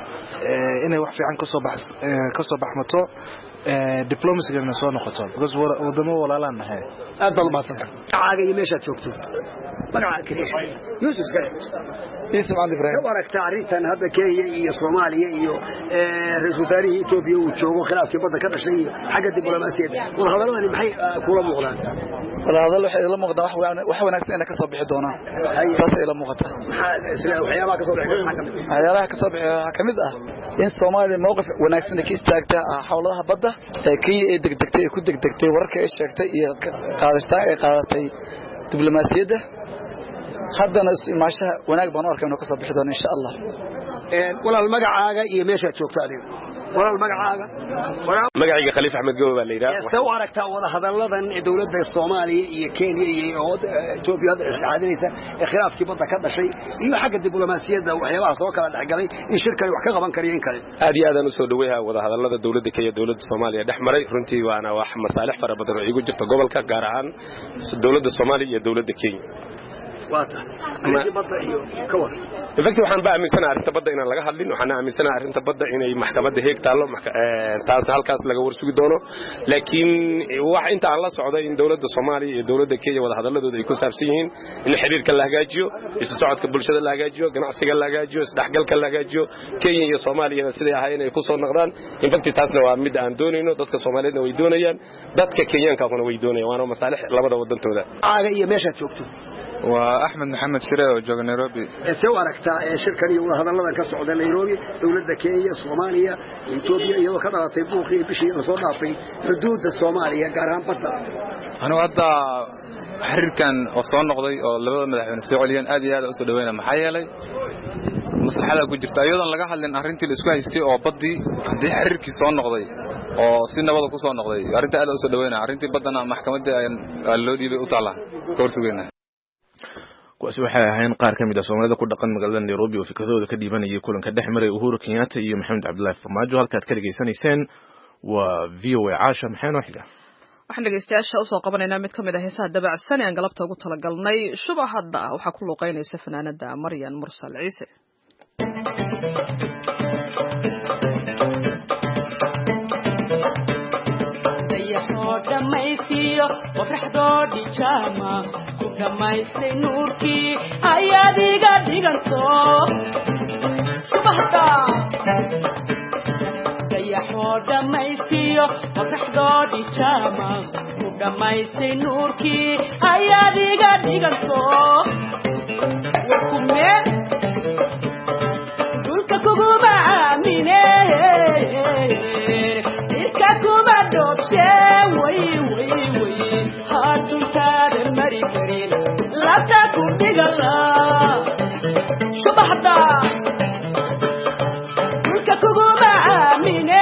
inay wax fiican kasoo bax kasoo baxmato diplomacy-gana soo noqoto because wadamo walaalaan nahay. aad bal maasan caaga iyo meesha joogto magaca kaliya Yusuf Sare Yusuf Ali Ibrahim waragta arrintan hadda Kenya iyo Soomaaliya iyo ra'iisul wasaaraha Ethiopia uu joogo khilaafkii badda ka dhashay xagga diblomaasiyadda wada hadalladani maxay kula muuqdaan. wada hadal waxay la muuqdaan wax wanaagsan inay ka soo bixi doonaan saas ay la muuqataa. waxyaabaha ka soo bixi waxyaabaha ka soo bixi kamid ah in Soomaaliya mowqif wanaagsan ka istaagta hawlaha badda ee Kenya ee degdegtay ku degdegtay wararka ay sheegtay iyo qaadastaa ay qaadatay diblomaasiyadda haddana maasha wanaag baan arkay inuu ka soo bixi doono insha Allah. ee walaal magacaaga iyo meesha joogto adiga. walaal magacaaga magacayga Khaliif Axmed Gow baa la yiraahdaa. soo aragtaa wada hadalladan dawladda Soomaaliya iyo Kenya iyo Ethiopia dhexdhexaadinaysa ee khilaafkii badda ka dhashay iyo xagga diblomaasiyadda waxyaabaha soo kala dhexgalay in shirkan wax ka qaban kareen kale. aad iyo aad aan u soo dhaweeyahay wada hadallada dawladda Kenya dawladda Soomaaliya dhexmaray runtii waana wax masaalix fara badan oo igu jirta gobolka gaar ahaan dawladda Soomaaliya iyo dawladda Kenya. waata arrinta badda iyo kawar ifakti waxaan baa aaminsanahay arrinta badda inaan laga hadlin waxaan aaminsanahay arrinta badda inay maxkamadda heeg taalo taas halkaas laga warsugi doono laakiin wax inta aan la socday in dawladda Soomaaliya iyo dawladda Kenya wada hadalladooda ay ku saabsan yihiin in xiriirka la hagaajiyo isu socodka bulshada la hagaajiyo ganacsiga la hagaajiyo isdhaxgalka la hagaajiyo Kenya iyo Soomaaliya sidii ahaayeen ay ku soo noqdaan ifakti taasna waa mid aan doonayno dadka Soomaaliyeedna way doonayaan dadka Kenyaanka kuna way doonayaan waana masaalix labada wadantooda. aaga iyo meesha joogto waa وأحمد محمد شراء وجوغ نيروبي سوى ركتا شركة وهذا الله كسعود نيروبي دولة كينيا صوماليا إثيوبيا يو كذا تبوخي بشيء نصودا في حدود الصومالية قارهم بطا أنا ودا حركان وصون نقضي لبدا مدحون السعوديين آدي هذا أسود وين محيلي مصلحة كجرت أيضا لقاها لأن أرنتي الأسبوع يستوي أو بدي دي حركي صون نقضي oo si nabad ku soo noqday arinta aad u soo dhaweynaa arintii badana maxkamadda ay loo dhiibay u taala koorsugeena kuwaasi waxay ahayn qaar ka mid ah Soomaalida ku dhaqan magaalada Nairobi oo fikradooda ka dhiibanayay kulanka dhexmaray Uhuru Kenyatta iyo Maxamed Cabdullaahi Farmaajo halkaad ka dhageysanayseen waa V O A Aasha maxayna xiga waxaan dhageystayaasha u soo qabanaynaa mid ka mid ah heesaha dabacsan ee aan galabta ugu talagalnay shubahada waxa ku luqeynaysa fanaanada Maryan Mursal Ciise dhamaysiyo qorraxdoodii jaama ku dhamaystay nuurkii ayaad iga dhiganto subahda dayaxoo dhamaysiyo qorraxdoodii jaama ku dhamaystay nuurkii ayaad iga dhiganto wakume dulka kuguma aamine irka kuma dhoobshe way way way haaduntaada mari karin labta ku dhigala subahda dulka kuguma aamine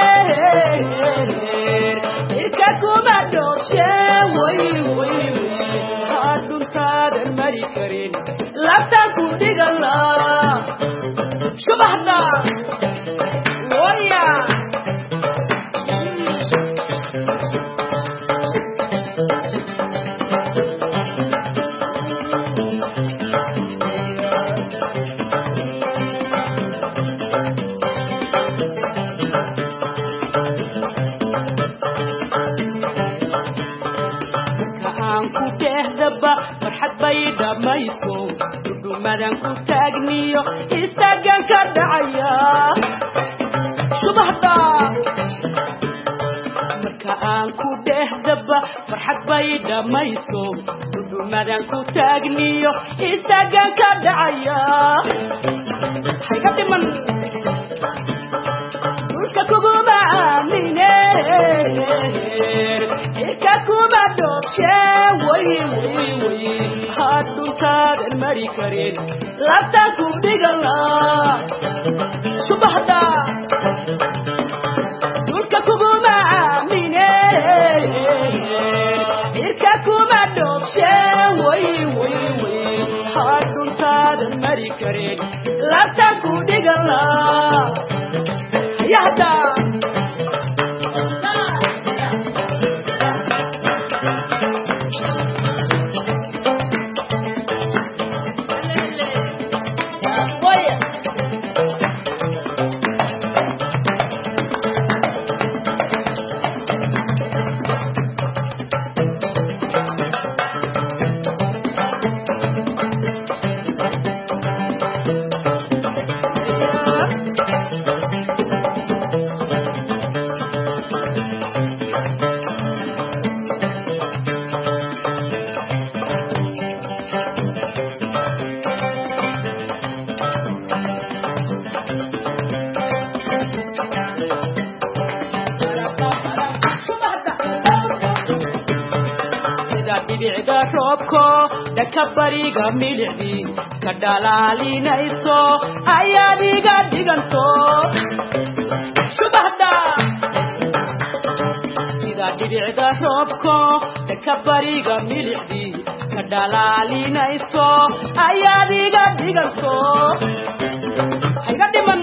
irka kuma dhoobshe way way way haaduntaada mari karin labta ku dhigala subahda waya farxad bay dhamayso dhumadan ku taagniyo istaagan ka dhacaya subahda marka aan ku dhehdaba farxad bay dhamayso dhumadan ku taagniyo istaagan ka dhacaya hayga dhiman dulka kuguma aamine irka kuma dhoobshe way way way haaduntaada mari karin labta ku dhigala subahda dulka kuguma aamine irka kuma dhoobshe way way way haaduntaada mari karin labta ku dhigala yahda kabariga milixdi ka dhalaalinayso ayaad iga dhiganto subahda sida dhibicda roobko kabariga milixdi ka dhalaalinayso ayaad iga dhiganto hayga dhiman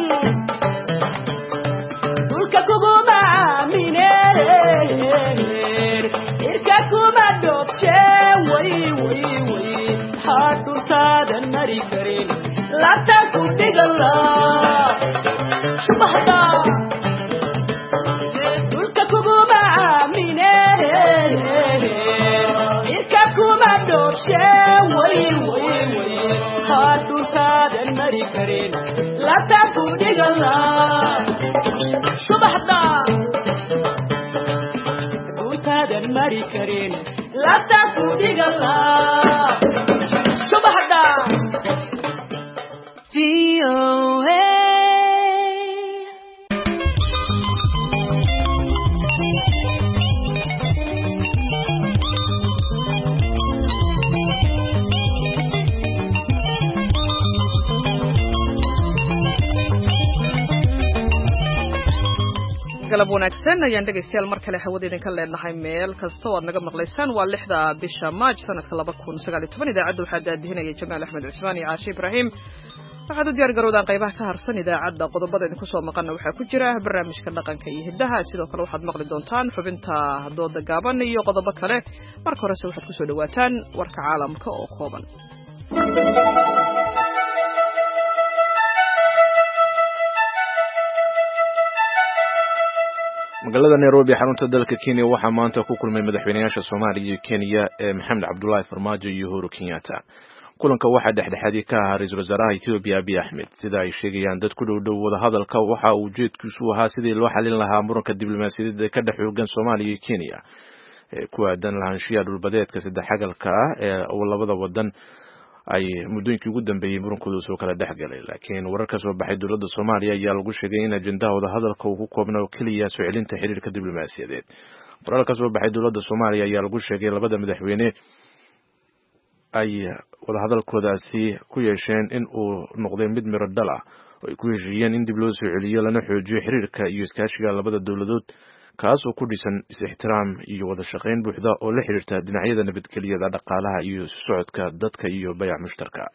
dulka kuguma aamine irka kuma dhoobshe way way way haaduntaada mari karin labta ku dhigala subahda dulka kuguma aamine irka kuma dhoobshe way way way haaduntaada mari karin labta ku dhigala subahda duntaada mari karin labta ku dhigala subahda galab wanaagsan ayaan dhegaystayaal mar kale hawada idinka leenahay meel kasta oo aad naga maqlaysaan waa lixda bisha maaj sanadka laba kun sagaal iyo toban idaacadda waxaa daadihinaya jamaal axmed cismaan iyo caashi ibraahim waxaad u diyaar garowdaan qaybaha ka harsan idaacadda qodobada idinku soo maqana waxaa ku jira barnaamijka dhaqanka iyo hiddaha sidoo kale waxaad maqli doontaan xubinta dooda gaaban iyo qodobo kale marka horese waxaad kusoo dhawaataan warka caalamka oo kooban. magaalada Nairobi xarunta dalka Kenya waxaa maanta ku kulmay madaxweynayaasha Soomaaliya iyo Kenya ee Maxamed Cabdullaahi Farmaajo iyo Uhuru Kenyatta. kulanka waxaa dhexdhexaadii ka ahaa ra'iisul wasaaraha Ethiopia Abiy Ahmed sida ay sheegayaan dad ku dhow dhow wada hadalka waxa uu ujeedkiisu ahaa sidii loo xalin lahaa muranka diblomaasiyadeed ee ka dhex xoogan Soomaaliya iyo Kenya ee ku aadan lahaanshiyaha dhulbadeedka saddex xagalka ah ee labada wadan ay muddooyinkii ugu dambeeyay murankooda soo kala dhexgalay laakiin wararka soo baxay dowladda Soomaaliya ayaa lagu sheegay in ajendaha wada hadalka uu ku koobnaa kaliya soo celinta xiriirka diblomaasiyadeed. wararka soo baxay dowladda Soomaaliya ayaa lagu sheegay labada madaxweyne ay wada hadalkoodaasi ku yeesheen in uu noqday mid miro dhal ah oo ay ku heshiiyeen in dib loo soo celiyo lana xoojiyo xiriirka iyo iskaashiga labada dowladood kaas oo ku dhisan is-ixtiraam iyo wada shaqayn buuxda oo la xiriirta dhinacyada nabadgelyada dhaqaalaha iyo socodka dadka iyo bayac mushtarka.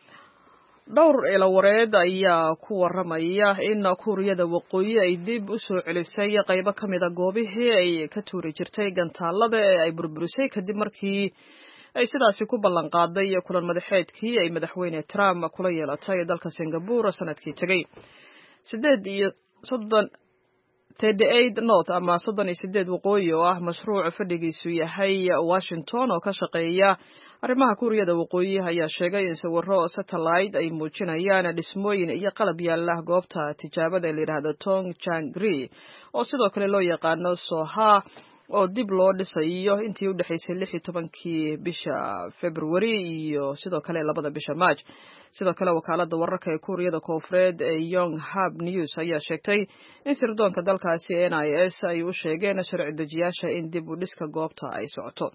dhowr eelawareed ayaa ku waramaya in kuuriyada waqooyi ay dib u soo celisay qaybo ka mid a goobihii ay ka tuuri jirtay gantaalada ee ay burburisay kadib markii ay sidaasi ku ballan qaaday kulan madaxeedkii ay madaxweyne Trump kula yeelatay dalka Singapore sanadkii tagay. sideed iyo soddon thirty-eight North ama soddon iyo sideed waqooyi oo ah mashruuc fadhigiisu yahay Washington oo ka shaqeeya arrimaha kuuriyada waqooyi ayaa sheegay in sawirro satellite ay muujinayaan dhismooyin iyo qalab yaala goobta tijaabada la yiraahdo Tongchang-ri oo sidoo kale loo yaqaano Soha oo dib loo dhisayo intii u dhaxaysay lix iyo tobankii bisha February iyo sidoo kale labada bisha March. sidoo kale wakaalada wararka ee Kuuriyada Koonfureed ee Yonhap News ayaa sheegtay in sirdoonka dalkaasi N I S ay u sheegeen sharci dejiyaasha in dib u dhiska goobta ay socoto.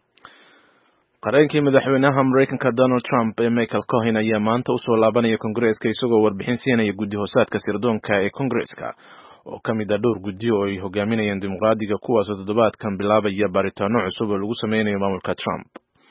qareenkii madaxweynaha Mareykanka Donald Trump ee Michael Cohen ayaa maanta u soo laabanaya Kongareeska isagoo warbixin siinaya guddi hoosaadka sirdoonka ee Kongareeska oo ka mid ah dhowr guddi oo ay hogaaminayaan dimuqraadiga kuwaas oo toddobaadkan bilaabaya baaritaano cusub oo lagu sameynayo maamulka Trump.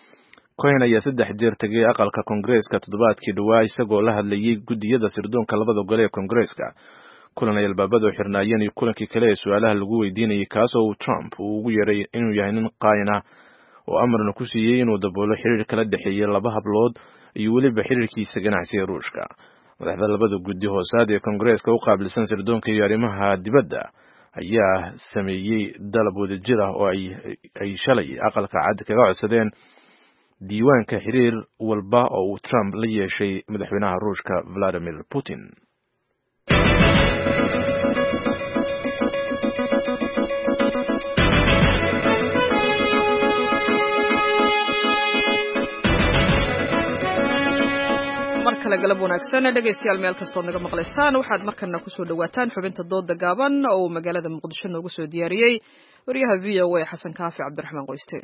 Cohen ayaa saddex jeer tagay aqalka Kongareeska toddobaadkii dhawaa isagoo la hadlayay guddiyada sirdoonka labada gole ee Kongareeska. kulan ay albaabada u xirnaayeen iyo kulankii kale ee su'aalaha lagu weydiinayay kaas oo Trump uu ugu yeeray inuu yahay nin qaayna oo amarna ku siiyay inuu daboolo xiriir kala dhaxeeya laba hablood iyo weliba xiriirkiisa ganacsiga Ruushka. madaxda labada guddi hoosaad ee Kongareeska u qaabilsan sirdoonka iyo arrimaha dibadda ayaa sameeyay dalab wadajir ah oo ay ay shalay aqalka cad kaga codsadeen diiwaanka xiriir walba oo uu Trump la yeeshay madaxweynaha Ruushka Vladimir Putin. markale galab wanaagsan dhegaystayaal meel kastoo naga maqlaysaan waxaad markana ku soo dhawaataan xubinta dooda gaaban oo magaalada Muqdisho noogu soo diyaariyay wariyaha V O A Xasan Kaafi Cabdiraxmaan Qoyste.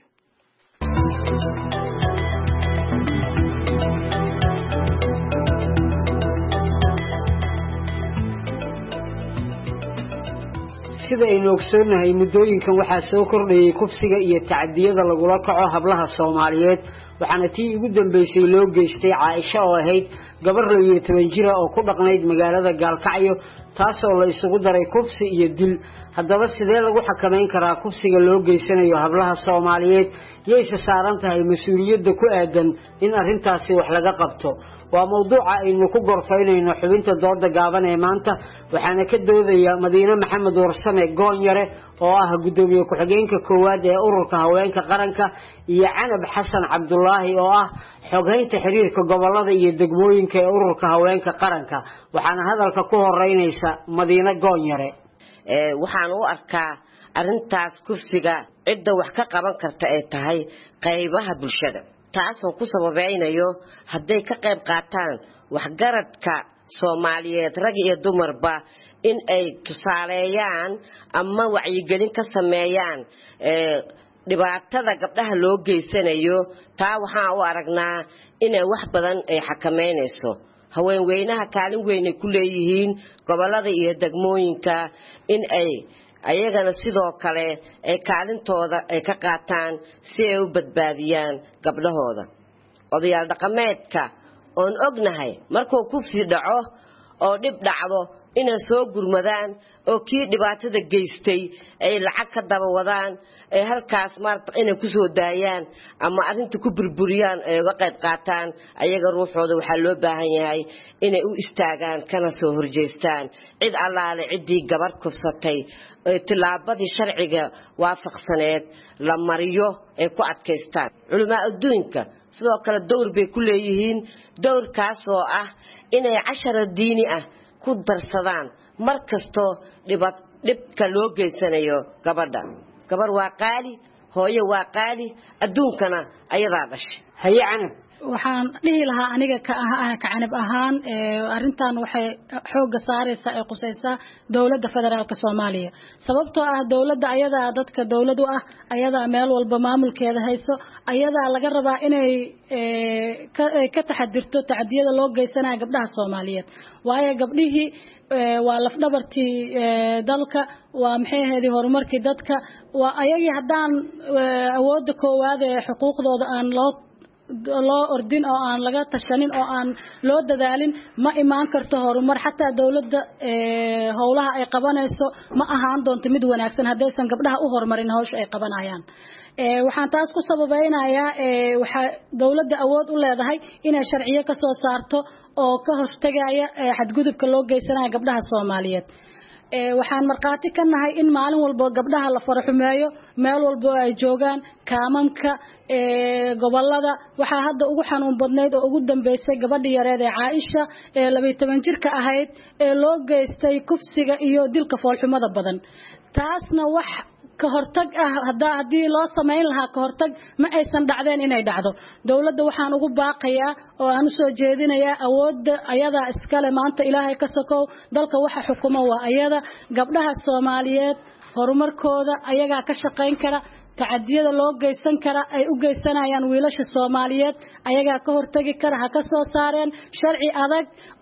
sida aynu ogsoonahay muddooyinkan waxaa soo kordhayay kufsiga iyo tacadiyada lagula kaco hablaha Soomaaliyeed waxaana tii ugu dambeysay loo geystay Caaisha oo ahayd gabar laba iyo toban jir oo ku dhaqnayd magaalada Gaalkacyo taasoo la isugu daray kufsi iyo dil. haddaba sidee lagu xakameyn karaa kufsiga loo geysanayo hablaha Soomaaliyeed yeyse saaran tahay mas'uuliyadda ku aadan in arrintaasi wax laga qabto waa mawduuca aynu ku gorfaynayno xubinta dooda gaaban ee maanta waxaana ka doodaya Madiina Maxamed Warsame Goonyare oo ah gudoomiye ku-xigeenka koowaad ee ururka haweenka qaranka iyo Canab Xasan Cabdullaahi oo ah xogeynta xiriirka gobolada iyo degmooyinka ee ururka haweenka qaranka waxaana hadalka ku horeynaysa Madiina Goonyare. ee waxaan u arkaa arrintaas kufsiga cidda wax ka qaban karta ay tahay qaybaha bulshada taasoo ku sababeynayo hadday ka qayb qaataan waxgaradka Soomaaliyeed rag iyo dumarba in ay tusaaleeyaan ama wacyigelin ka sameeyaan ee dhibaatada gabdhaha loo geysanayo taa waxaan u aragnaa inay wax badan ay xakameynayso haweenweynaha kaalin weyn ay ku leeyihiin gobolada iyo degmooyinka in ay ayagana sidoo kale ay kaalintooda ay ka qaataan si ay u badbaadiyaan gabdhahooda odayaal dhaqameedka oon ognahay markuu kufsi dhaco oo dhib dhacdo inay soo gurmadaan oo kii dhibaatada geystay ay lacag ka daba wadaan ee halkaas maarta inay ku soo daayaan ama arinta ku burburiyaan ay uga qayb qaataan ayaga ruuxooda waxa loo baahan yahay inay u istaagaan kana soo horjeestaan cid allaale cidii gabar kufsatay ee tilaabadii sharciga waafaqsaneed la mariyo ee ku adkaystaan culimaa adduunka sidoo kale dowr bay ku leeyihiin dowrkaas oo ah inay cashara diini ah ku darsadaan markasto dhibka loo geysanayo gabadha gabar waa qaali hooyo waa qaali adduunkana ayadaa dhashay haye canab waxaan dhihi lahaa aniga ka canab ahaan arintan waxay xooga saaraysaa ee qusaysaa dowladda federaalka Soomaaliya sababtoo ah dowladda ayada dadka dowladu ah ayada meel walba maamulkeeda hayso ayada laga rabaa inay ka taxadirto tacdiyada loo geysanayo gabdhaha Soomaaliyeed waayo gabdhihii waa laf dhabartii dalka waa maxay ahayd horumarkii dadka waa ayagii hadaan awoodda koowaad ee xuquuqdooda aan loo loo ordin oo aan laga tashanin oo aan loo dadaalin ma imaan karto horumar xataa dawladda ee howlaha ay qabanayso ma ahaan doonto mid wanaagsan hadaysan gabdhaha u horumarin hawsha ay qabanayaan ee waxaan taas ku sababeynayaa ee waxa dawladda awood u leedahay inay sharciyo ka soo saarto oo ka hortagaya xadgudubka loo geysanayo gabdhaha Soomaaliyeed ee waxaan marqaati ka nahay in maalin walba gabdhaha la faraxumeeyo meel walba ay joogaan kaamamka ee gobolada waxa hadda ugu xanuun badneed oo ugu dambeysay gabadhii yareed ee Caaisha ee laba iyo toban jirka ahayd ee loo geystay kufsiga iyo dilka foolxumada badan taasna wax ka hortag ah hadaa hadii loo sameyn lahaa ka hortag ma aysan dhacdeen inay dhacdo dawladda waxaan ugu baaqayaa oo aan soo jeedinayaa awoodda ayada iskale maanta Ilaahay ka sokow dalka waxa xukumo waa ayada gabdhaha Soomaaliyeed horumarkooda ayaga ka shaqeyn kara tacadiyada loo geysan kara ay u geysanayaan wiilasha Soomaaliyeed ayaga ka hortagi kara ha ka soo saareen sharci adag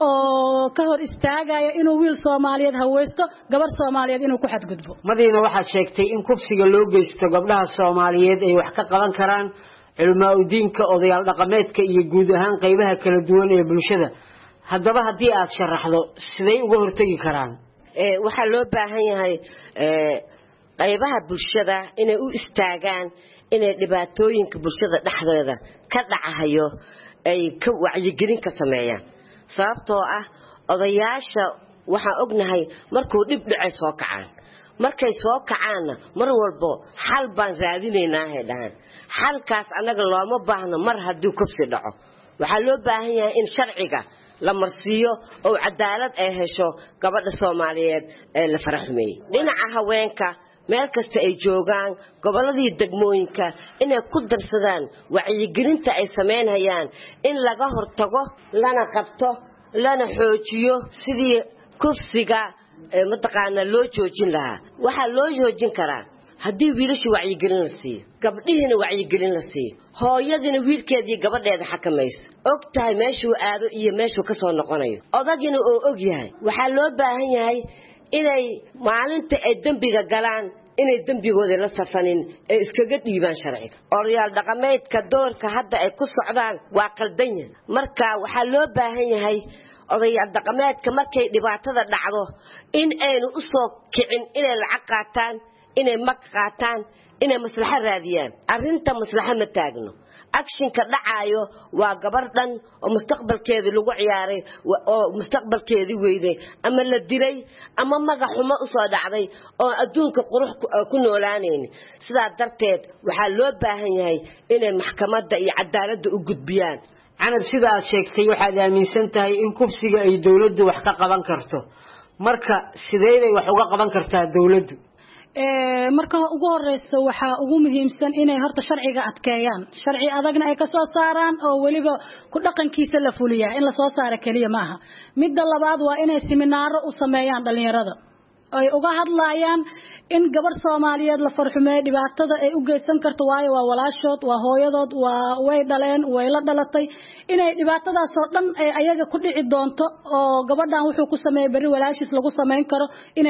oo ka hor istaagaya inuu wiil Soomaaliyeed haweysto gabar Soomaaliyeed inuu ku xadgudbo madiina waxa sheegtay in kufsiga loo geysto gabdhaha Soomaaliyeed ay wax ka qaban karaan cilmi u diinka odayaal dhaqameedka iyo guud ahaan qaybaha kala duwan ee bulshada haddaba hadii aad sharaxdo sidee uga hortagi karaan ee waxa loo baahan yahay ee qaybaha bulshada inay u istaagaan inay dhibaatooyinka bulshada dhaxdeeda ka dhacayo ay ka wacyigelin ka sameeyaan sababtoo ah odayaasha waxa ognahay markuu dhib dhacay soo kacaan markay soo kacaana mar walba xal baan raadinaynaa heedaan xalkaas anaga looma baahno mar hadii kufsi dhaco waxa loo baahan yahay in sharciga la marsiyo oo cadaalad ay hesho gabadha Soomaaliyeed ee la faraxmeeyay dhinaca haweenka meel kasta ay joogaan goboladii degmooyinka inay ku darsadaan wacyigelinta ay sameynayaan in laga hortago lana qabto lana xoojiyo sidii kufsiga mataqaana loo joojin lahaa waxa loo joojin karaa hadii wiilashu wacyigelin la siiyo gabdhihiina wacyigelin la siiyo hooyadina wiilkeedii gabadheeda xakamayso ogtahay meeshuu aado iyo meeshuu ka soo noqonayo odagina oo og yahay waxa loo baahan yahay inay maalinta ay dambiga galaan inay dambigooda la safanin ee iskaga dhiibaan sharciga odayaal dhaqameedka doorka hadda ay ku socdaan waa qaldan yahay marka waxa loo baahan yahay odayaal dhaqameedka markay dhibaatada dhacdo in aynu u soo kicin inay lacag qaataan inay mag qaataan inay maslaxa raadiyaan arinta maslaxa ma taagno actionka dhacaayo waa gabar dhan oo mustaqbalkeeda lagu ciyaaray oo mustaqbalkeedii weeyday ama la dilay ama magac xumo u soo dhacday oo adduunka qurux ku noolaaneen sidaa darteed waxa loo baahan yahay inay maxkamadda iyo cadaaladda u gudbiyaan canab sida aad sheegtay waxaad aaminsan tahay in kufsiga ay dawladdu wax ka qaban karto marka sideeday wax uga qaban kartaa dawladdu ee marka ugu horeyso waxa ugu muhiimsan inay horta sharciga adkeeyaan sharci adagna ay ka soo saaraan oo waliba ku dhaqankiisa la fuliyaa in la soo saaro kaliya maaha midda labaad waa inay seminaaro u sameeyaan dhalinyarada ay uga hadlayaan in gabar Soomaaliyeed la farxumeeyo dhibaatada ay u geysan karto waayo waa walaashood waa hooyadood waa way dhaleen way la dhalatay inay dhibaatadaas oo dhan ay ayaga ku dhici doonto oo gabadhan wuxuu ku sameeyay bari walaashiis lagu sameyn karo inay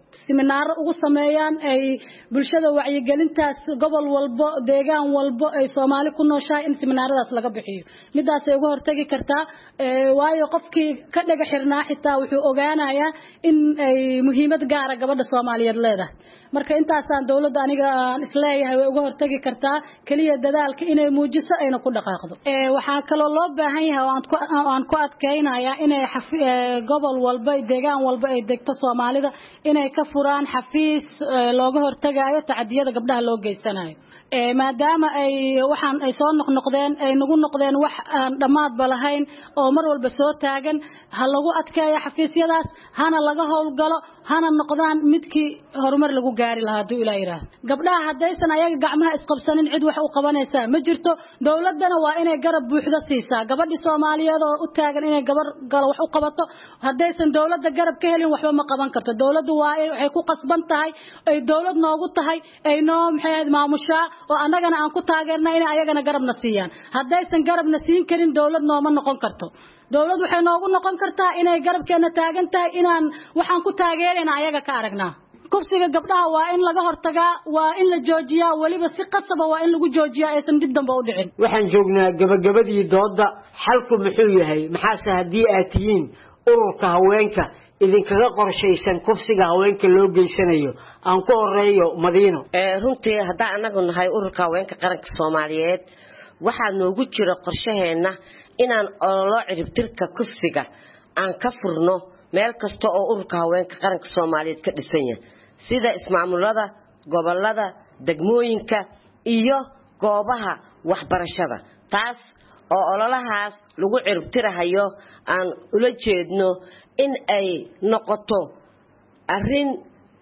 seminaaro ugu sameeyaan ay bulshada wacyigelintaas gobol walbo deegaan walbo ay Soomaali ku nooshahay in seminaaradaas laga bixiyo midaas ay uga hortagi kartaa waayo qofkii ka dhaga xirnaa xitaa wuxuu ogaanayaa in ay muhiimad gaar ah gabadha Soomaaliyeed leedahay marka intaasaan dawladda aniga aan isleeyahay way uga hortagi kartaa kaliya dadaalka inay muujiso ayna ku dhaqaaqdo ee waxa kale loo baahan yahay oo aan ku aan ku adkeynayaa inay gobol walba deegaan walba ay degto Soomaalida inay ka furaan xafiis looga hortagayo tacadiyada gabdhaha loo geysanayo ee maadaama ay waxaan ay soo noqnoqdeen ay nagu noqdeen wax aan dhamaad balahayn oo mar walba soo taagan ha lagu adkeeyo xafiisyadaas hana laga howlgalo hana noqdaan midkii horumar lagu gaari lahaa duu ilaa yiraahdo gabdhaha hadaysan ayaga gacmaha isqabsanin cid wax u qabanaysa ma jirto dawladana waa inay garab buuxda siisaa gabadhii Soomaaliyeed oo u taagan inay gabar gal wax u qabato hadaysan dawladda garab ka helin waxba ma qaban karto dawladdu waa ay ku qasban tahay ay dawlad noogu tahay ay noo maxay maamushaa oo annagana aan ku taageerna in ayagana garabna siiyaan hadaysan garabna siin karin dawlad nooma noqon karto dawlad waxay noogu noqon kartaa inay garabkeena taagan tahay inaan waxaan ku taageerayna ayaga ka aragnaa kufsiga gabdhaha waa in laga hortagaa waa in la joojiyaa waliba si qasab ah waa in lagu joojiyaa aysan dib dambe u dhicin waxaan joognaa gabagabadii dooda xalku muxuu yahay maxaa hadii aad tihiin ururka haweenka idinkaga qorshaysan kufsiga haweenka loo geysanayo aan ku horeeyo Madiino ee runtii hadaa anagu nahay ururka haweenka qaranka Soomaaliyeed waxa noogu jira qorshaheena inaan ololo ciribtirka kufsiga aan ka furno meel kasta oo ururka haweenka qaranka Soomaaliyeed ka dhisan yahay sida ismaamulada gobolada degmooyinka iyo goobaha waxbarashada taas oo ololahaas lagu ciribtirahayo aan ula jeedno in ay noqoto arin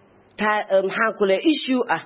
maxaan ku leeyahay issue ah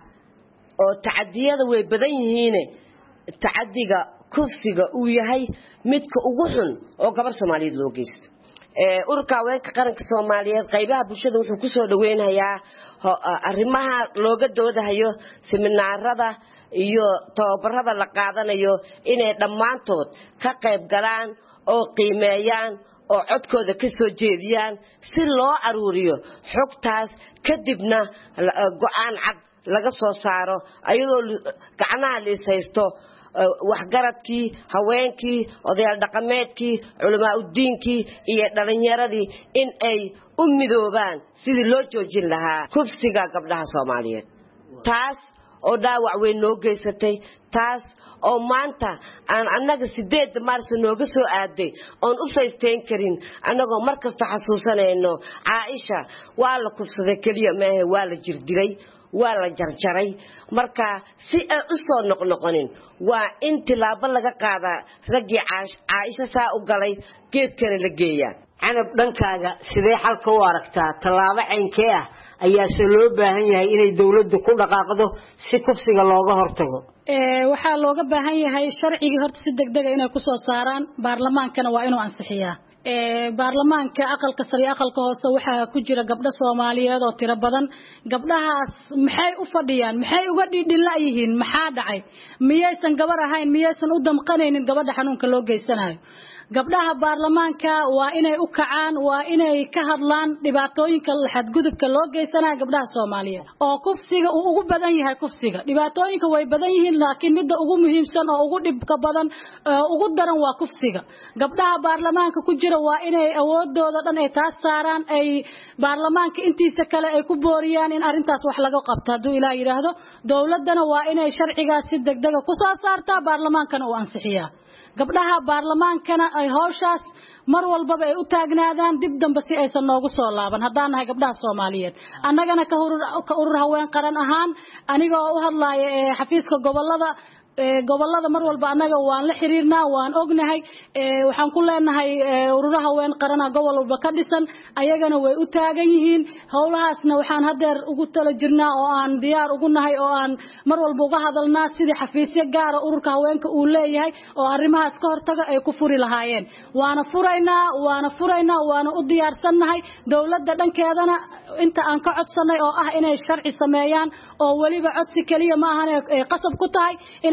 oo tacadiyada way badan yihiin tacadiga kufsiga uu yahay midka ugu xun oo gabar Soomaaliyeed loo geysto ee ururka haweenka qaranka Soomaaliyeed qaybaha bulshada wuxuu ku soo dhaweynayaa arrimaha looga doodayo seminaarada iyo tababarada la qaadanayo inay dhamaantood ka qayb galaan oo qiimeeyaan oo codkooda ka soo jeediyaan si loo aruuriyo xogtaas kadibna go'aan cad laga soo saaro ayadoo gacanaha liisaysto waxgaradkii haweenkii odayaal dhaqameedkii culamaa u diinkii iyo dhalinyaradii in ay u midoobaan sidii loo joojin lahaa kufsiga gabdhaha Soomaaliyeed taas oo dhaawac weyn noo geysatay taas oo maanta aan annaga sideed Maars nooga soo aaday oon u faysteyn karin annagoo markasta xasuusanayno Aisha waa la kufsaday kaliya ma aha waa la jirdilay waa la jarjaray marka si ay u soo noqnoqonin waa in tilaabo laga qaadaa ragii Aisha saa u galay geedkana la geeyaa canab dhankaaga sidee xalka u aragtaa talaabo caynkee ah ayaa loo baahan yahay inay dawladdu ku dhaqaaqdo si kufsiga looga hortago ee waxa looga baahan yahay sharciga horta si degdeg ah inay ku soo saaraan baarlamaankana waa inuu ansixiyaa ee baarlamaanka aqalka sare aqalka hoose waxa ku jira gabdho Soomaaliyeed oo tiro badan gabdhahaas maxay u fadhiyaan maxay uga dhidhilayihiin maxaa dhacay miyaysan gabar ahayn miyaysan u damqanaynin gabadha xanuunka loo geysanayo gabdhaha baarlamaanka waa inay u kacaan waa inay ka hadlaan dhibaatooyinka xadgudubka loo geysanayo gabdhaha Soomaaliyeed oo kufsiga uu ugu badan yahay kufsiga dhibaatooyinka way badan yihiin laakiin midda ugu muhiimsan oo ugu dhibka badan ugu daran waa kufsiga gabdhaha baarlamaanka ku jira waa inay awoodooda dhan ay taas saaraan ay baarlamaanka intiisa kale ay ku booriyaan in arintaas wax laga qabto haduu ilaa yiraahdo dawladana waa inay sharcigaas si degdeg ah ku soo saartaa baarlamaankana uu ansixiyaa gabdhaha baarlamaankana ay hawshaas mar walba ay u taagnaadaan dib dambe si aysan noogu soo laaban hadaan nahay gabdhaha Soomaaliyeed annagana ka urur ka urur haween qaran ahaan aniga oo u hadlaaya ee xafiiska gobolada ee gobolada mar walba annaga waan la xiriirnaa waan ognahay ee waxaan ku leenahay ururaha haween qaran gobol walba ka dhisan ayagana way u taagan yihiin hawlahaasna waxaan hadeer ugu tala jirnaa oo aan diyaar ugu nahay oo aan mar walba uga hadalnaa sidii xafiisyo gaar ah ururka haweenka uu leeyahay oo arrimahaas ka hortaga ay ku furi lahaayeen waana furaynaa waana furaynaa waana u diyaarsanahay dawladda dhankeedana inta aan ka codsanay oo ah inay sharci sameeyaan oo waliba codsi kaliya ma ahan ee qasab ku tahay inay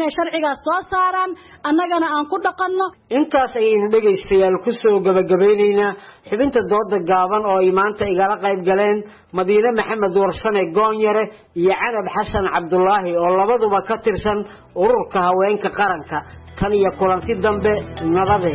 inay sharcigaas soo saaraan annagana aan ku dhaqanno. intaas ayaynu dhegaystayaal ku soo gabagabaynaynaa xubinta dooda gaaban oo ay maanta igala qayb galeen Madiine Maxamed Warsame Goonyare iyo Carab Xasan Cabdullaahi oo labaduba ka tirsan ururka haweenka qaranka. tan iyo kulanti dambe nabaday.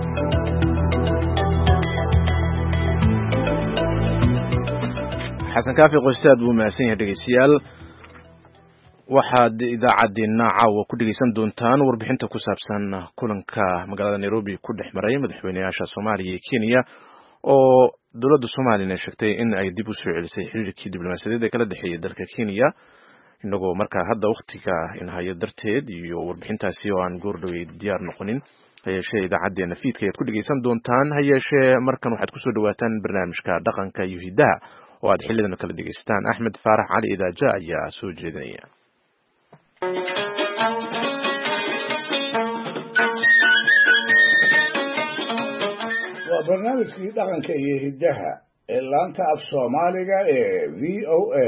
xasan kaafi qoystaad buu mahadsan yahay dhegeystayaal waxaad idaacaddeenna caawa ku dhegeysan doontaan warbixinta ku saabsan kulanka magaalada Nairobi ku dhex maray madaxweynayaasha Soomaaliya iyo Kenya oo dowladda Soomaaliya sheegtay in ay dib u soo celisay xiriirkii diblomaasiyadeed ee kala dhexeeyay dalka Kenya inagoo markaa hadda waqtiga in hayo darteed iyo warbixintaasi oo aan goordhowey diyaar noqonin hayeeshee idaacaddeenna fiidka ayaad ku dhegeysan doontaan hayeeshee markan waxaad kusoo dhawaataan barnaamijka dhaqanka iyo hidaha oo aad xilidan kala dhegeystaan. Axmed Faarax Cali Idaaja ayaa soo jeedinaya. waa barnaamijkii dhaqanka iyo hidaha ee laanta af Soomaaliga ee V O A.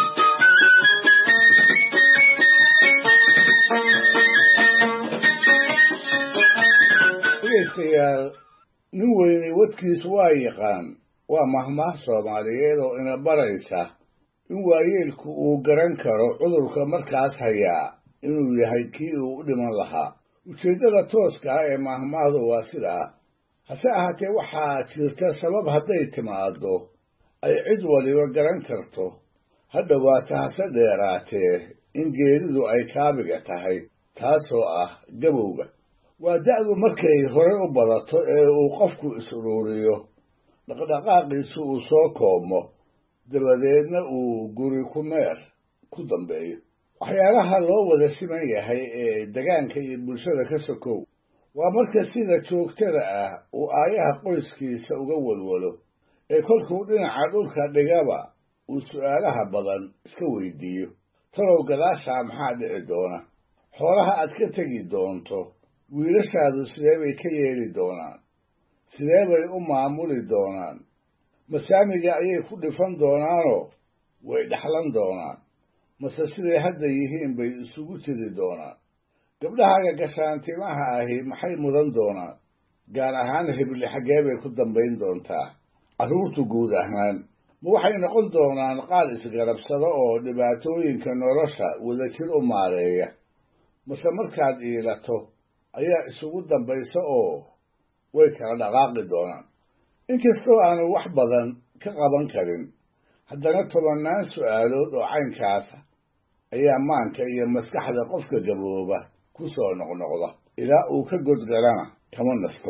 dhegeystayaal nin weyne wadkiisu waa yaqaan waa mahmaah Soomaaliyeed oo ina baraysa in waayeelku uu garan karo cudurka markaas hayaa inuu yahay kii uu u dhiman lahaa. ujeeddada tooska ah ee mahmaahdu waa sidaa hase ahaatee waxaa jirta sabab hadday timaado ay cid waliba garan karto ha dhowaato hase dheeraatee in geeridu ay kaabiga tahay taasoo ah gabowga. waa da'du markay hore u badato ee uu qofku is-uruuriyo dhaqdhaqaaqiisu uu soo koomo dabadeedna uu guri ku meer ku dambeeyo. waxyaalaha loo wada siman yahay ee degaanka iyo bulshada ka sokow waa marka sida joogtada ah uu aayaha qoyskiisa uga walwalo ee kolkuu dhinaca dhulka dhigaba uu su'aalaha badan iska weydiiyo. talow gadaashaa maxaa dhici doona? xoolaha aad ka tegi doonto wiilashaadu sidee bay ka yeeli doonaan? sidee bay u maamuli doonaan? masaamiga ayay ku dhifan doonaanoo way dhaxlan doonaan mase siday hadda yihiin bay isugu tiri doonaan? gabdhahaaga gashaantimaha ahi maxay mudan doonaan? gaar ahaan hebli xaggee bay ku dambayn doontaa? carruurtu guud ahaan ma waxay noqon doonaan qaar isgarabsado oo dhibaatooyinka nolosha wadajir u maareeya? mase markaad iilato ayaa isugu dambaysa oo way kala dhaqaaqi doonaan? inkastoo aanu wax badan ka qaban karin haddana tobannaan su'aalood oo caynkaasa ayaa maanka iyo maskaxda qofka gabooba ku soo noqnoqda ilaa uu ka godgalana kama nasto.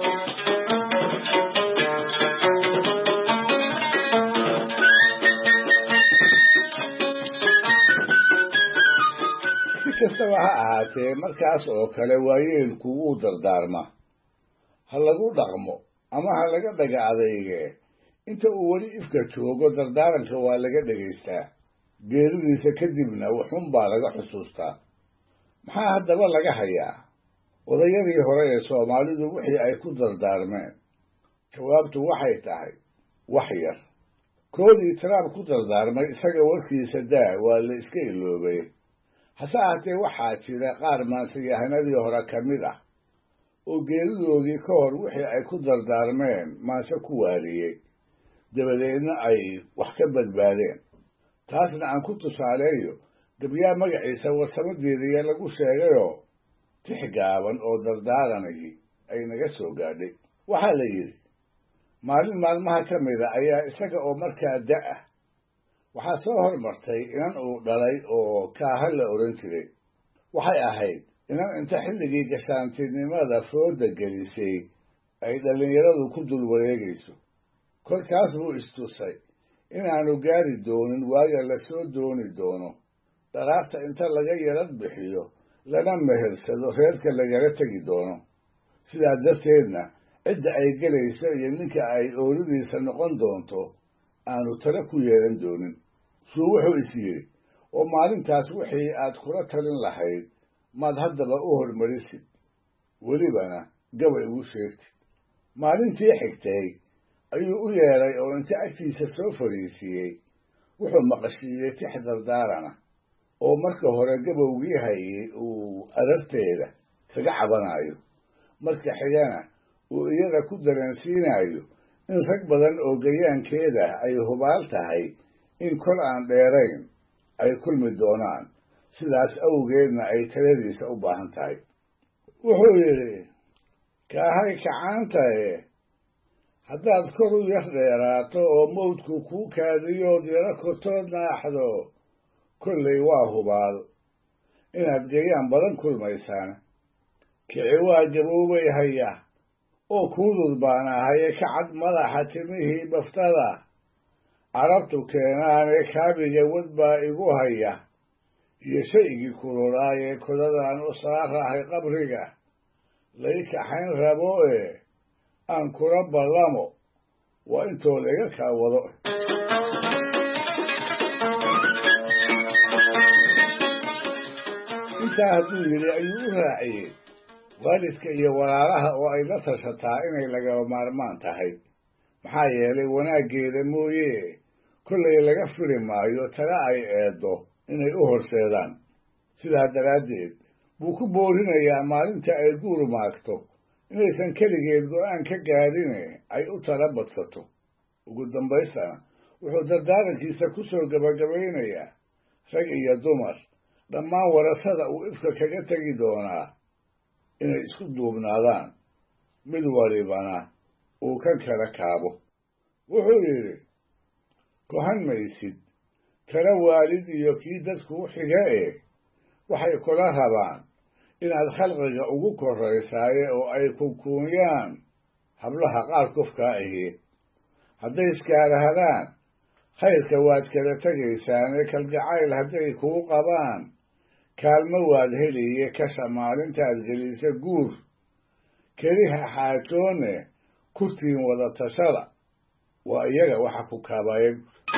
si kastaba ha ahaatee markaas oo kale waayeelku wuu dardaarma ha lagu dhaqmo ama ha laga dhaga adayge inta uu weli ifka joogo dardaaranka waa laga dhegaystaa. geeridiisa kadibna wuxun baa laga xusuustaa. maxaa haddaba laga hayaa odayadii hore ee Soomaalidu wixii ay ku dardaarmeen? jawaabtu waxay tahay wax yar. koodii Trump ku dardaarmay isaga warkiisa daa waa la iska iloobay. hase ahaatee waxaa jira qaar maansiyahanadii hore ka mid ah oo geeridoodii ka hor wixii ay ku dardaarmeen maanse ku waaliyey dabadeedna ay wax ka badbaadeen. taasna aan ku tusaaleeyo gabyaa magaciisa warsamadeediya lagu sheegayoo tix gaaban oo dardaaranayay ay naga soo gaadhay. waxaa la yidhi maalin maalmaha ka mida ayaa isaga oo markaa da-ah waxaa soo hormartay inan uu dhalay oo kaaha la odhan jiray. waxay ahayd inan inta xilligii gashaantinimada fooda gelisay ay dhallinyaradu ku dul wareegayso. kolkaas buu istusay inaanu gaari doonin waaga la soo dooni doono dharaarta inta laga yarad bixiyo lana mehersado reerka lagala tegi doono. sidaa darteedna cidda ay gelayso iyo ninka ay oolidiisa noqon doonto aanu tala ku yeelan doonin. suu wuxuu is yidhi oo maalintaas wixii aad kula talin lahayd maad haddaba u hormarisid welibana gabay ugu sheegtid. maalintii xigtay ayuu u yeedhay oo inta agtiisa soo fadhiisiiyey wuxuu maqashiiyey tix dardaarana oo marka hore gabowgii hayay uu ararteeda kaga cabanayo marka xigana uu iyada ku dareensiinayo in rag badan oo gayaankeeda ay hubaal tahay in kol aan dheerayn ay kulmi doonaan sidaas awgeedna ay taladiisa u baahan tahay wuxuu yidhi kaahay kacaantae haddaad kor u yar dheeraato oo mawdku kuu kaadiyood yaro kortood naaxdo kollay waa hubaal inaad gayaan badan kulmaysaan kici waa gaboobay haya oo kuudud baan ahaye ka cad madaxa timihii baftada carabtu keenaanee kaabiga wad baa igu haya iyo shaygii kululaayee kodadaan u saarahay qabriga lay kaxayn rabo ee aan kula ballamo waa intoo laga kaa wado intaa hadduu yidhi ayuu u raaciyey waalidka iyo walaalaha oo ay la tashataa inay lagaba maarmaan tahay maxaa yeelay wanaaggeeda mooye kollay laga firi maayo tala ay eeddo inay u horseedaan sidaa daraaddeed buu ku boorinayaa maalinta ay guur maagto inaysan keligeed go'aan ka gaadhine ay u tala badsato ugu dambaystana wuxuu dardaarankiisa ku soo gabagabaynayaa rag iyo dumar dhammaan warasada uu ifka kaga tegi doonaa inay isku duubnaadaan mid walibana uu kan kala kaabo wuxuu yidhi kohan maysid tala waalid iyo kii dadkuu xiga eh waxay kula rabaan inaad khalqiga ugu korraysaaye oo ay kunkuunyaan hablaha qaar kufkaa ahi hadday iskaarahadaan khayrka waad kala tegaysaane kalgacayl hadday kuu qabaan kaalmo waad heliye kasha maalintaad gelisa guur keliha xaajoone kurtiin wada tashada waa iyaga waxa ku kaabaya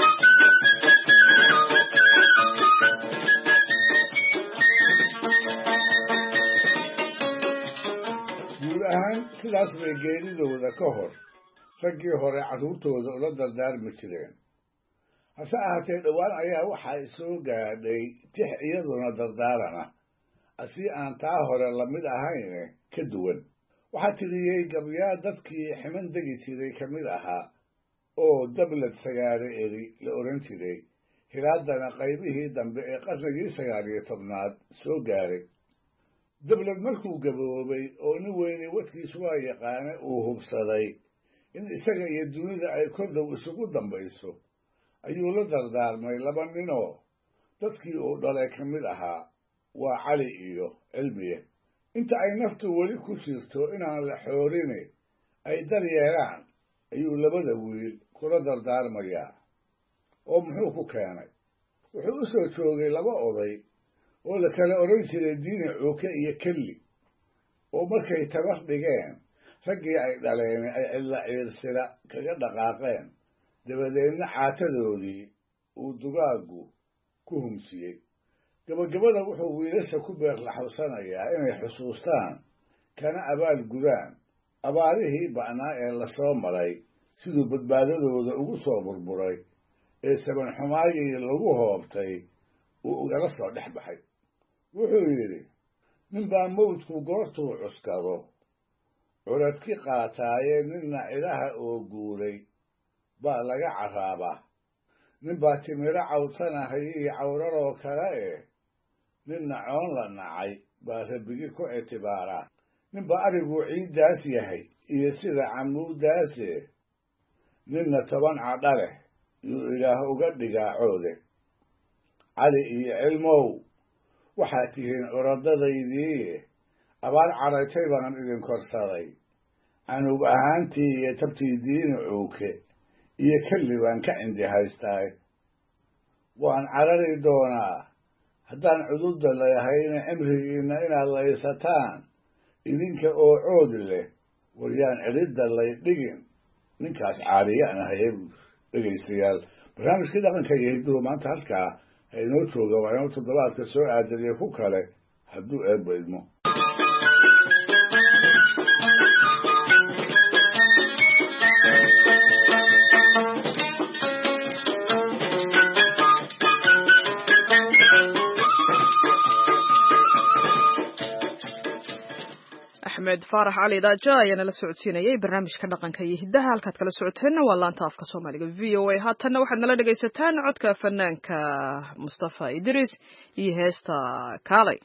guud ahaan sidaas bay geeridooda ka hor raggii hore carruurtooda ula dardaarmi jireen hase ahaatee dhowaan ayaa waxaa soo gaadhay tix iyaduna dardaarana asii aan taa hore lamid ahayne ka duwan waxaa tiriyey gabyaa dadkii ximan degi jiray ka mid ahaa oo dablad sagaare eri la odhan jiray hilaadana qaybihii dambe ee qarnigii sagaal iyo tobnaad soo gaaray dablad markuu gaboobay oo nin weyne wadkiis waa yaqaane uu hubsaday in isaga iyo dunida ay kor dhow isugu dambayso ayuu la dardaarmay laba ninoo dadkii uu dhalay ka mid ahaa waa cali iyo cilmiye inta ay naftu weli ku jirto inaan la xoorine ay dar yeelaan ayuu labada wiil kula dardaarmayaa oo muxuu ku keenay wuxuu u soo joogay laba oday oo la kala odhan jiray diini cuuke iyo kelli oo markay tabar dhigeen raggii ay dhaleen ay cilla ciirsila kaga dhaqaaqeen dabadeedna caatadoodii uu dugaaggu ku humsiyey gabagabada wuxuu wiilasha ku beerlaxawsanayaa inay xusuustaan kana abaal gudaan abaarihii ba'naa ee lasoo maray siduu badbaadadooda ugu soo burburay ee saban xumaayii lagu hoobtay uu ugala soo dhex baxay wuxuu yidhi ninbaa mawdku goortuu cuskado curadki qaataayee ninna cidhaha oo guuray baa laga carraabaa ninbaa timiro cawtanahay iyo cawraroo kale eh ninna coon la nacay baa rabbigi ku ictibaaraa ninbaa ariguu ciiddaas yahay iyo sida camuuddaase ninna toban cadha leh yuu ilaah uga dhigaa coode cali iyo cilmow waxaad tihiin curadadaydii abaar cadhaytay baan idin korsaday canug ahaantii iyo tabtii diini cuuke iyo kelli baan ka cindi haystaay waan carari doonaa haddaan cududda layahayna cimrigiinna inaad laysataan idinka oo coodi leh waryaan cidhidda lay dhigin ninkaas caariyaan ahaye dhegaystayaal barnaamijkii dhaqanka iyo hidduhu maanta halkaa ha inoo jooga waa inuu toddobaadka soo aadariya ku kale hadduu eebba idmo axmed faarax cali daaja ayaana la socodsiinayay barnaamijka dhaqanka iyo hiddaha halkaad kala socoteenna waa laanta afka soomaaliga v o a haatanna waxaad nala dhegaysataan codka fanaanka mustafa idris iyo heesta kaalay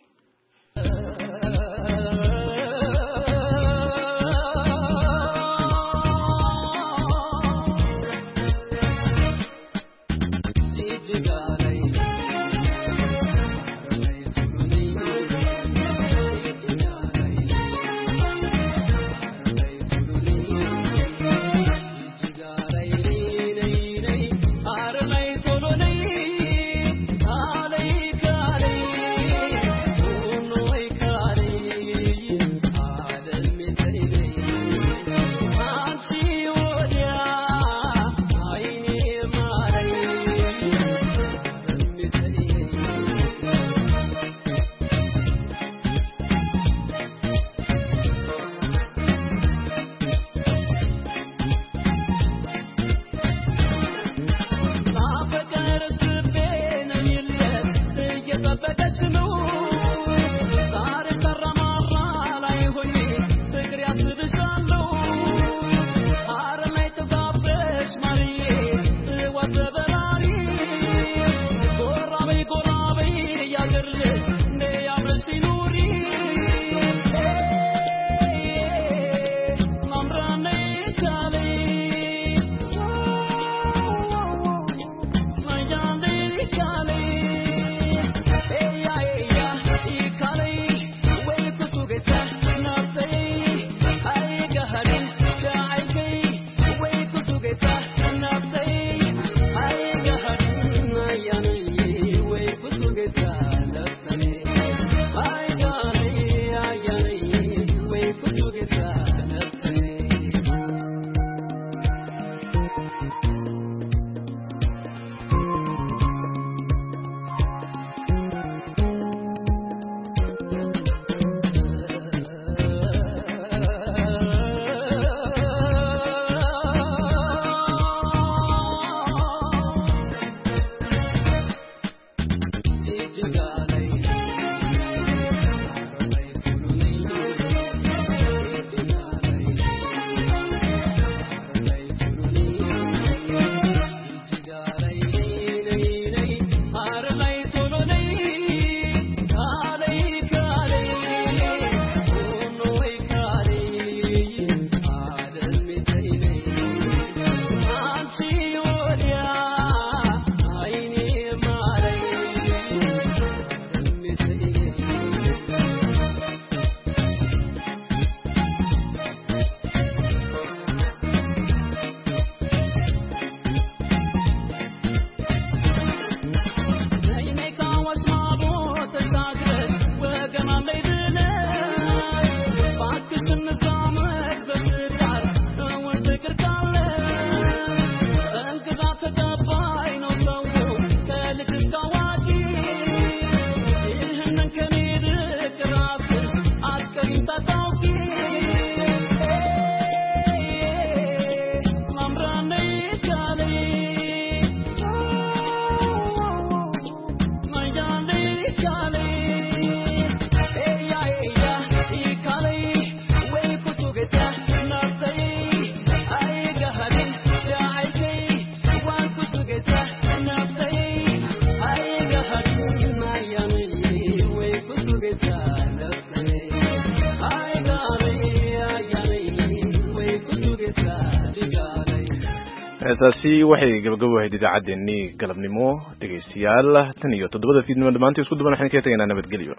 heesaasi waxay gabagabo ahayd idaacaddeenii galabnimo dhegaystayaal tan iyo toddobada fiidnimo dhammaantii isku duban waxaan kaga tegaynaa nabadgelyo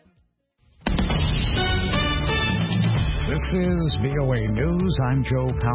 This is V O A News. I'm Joe Powell.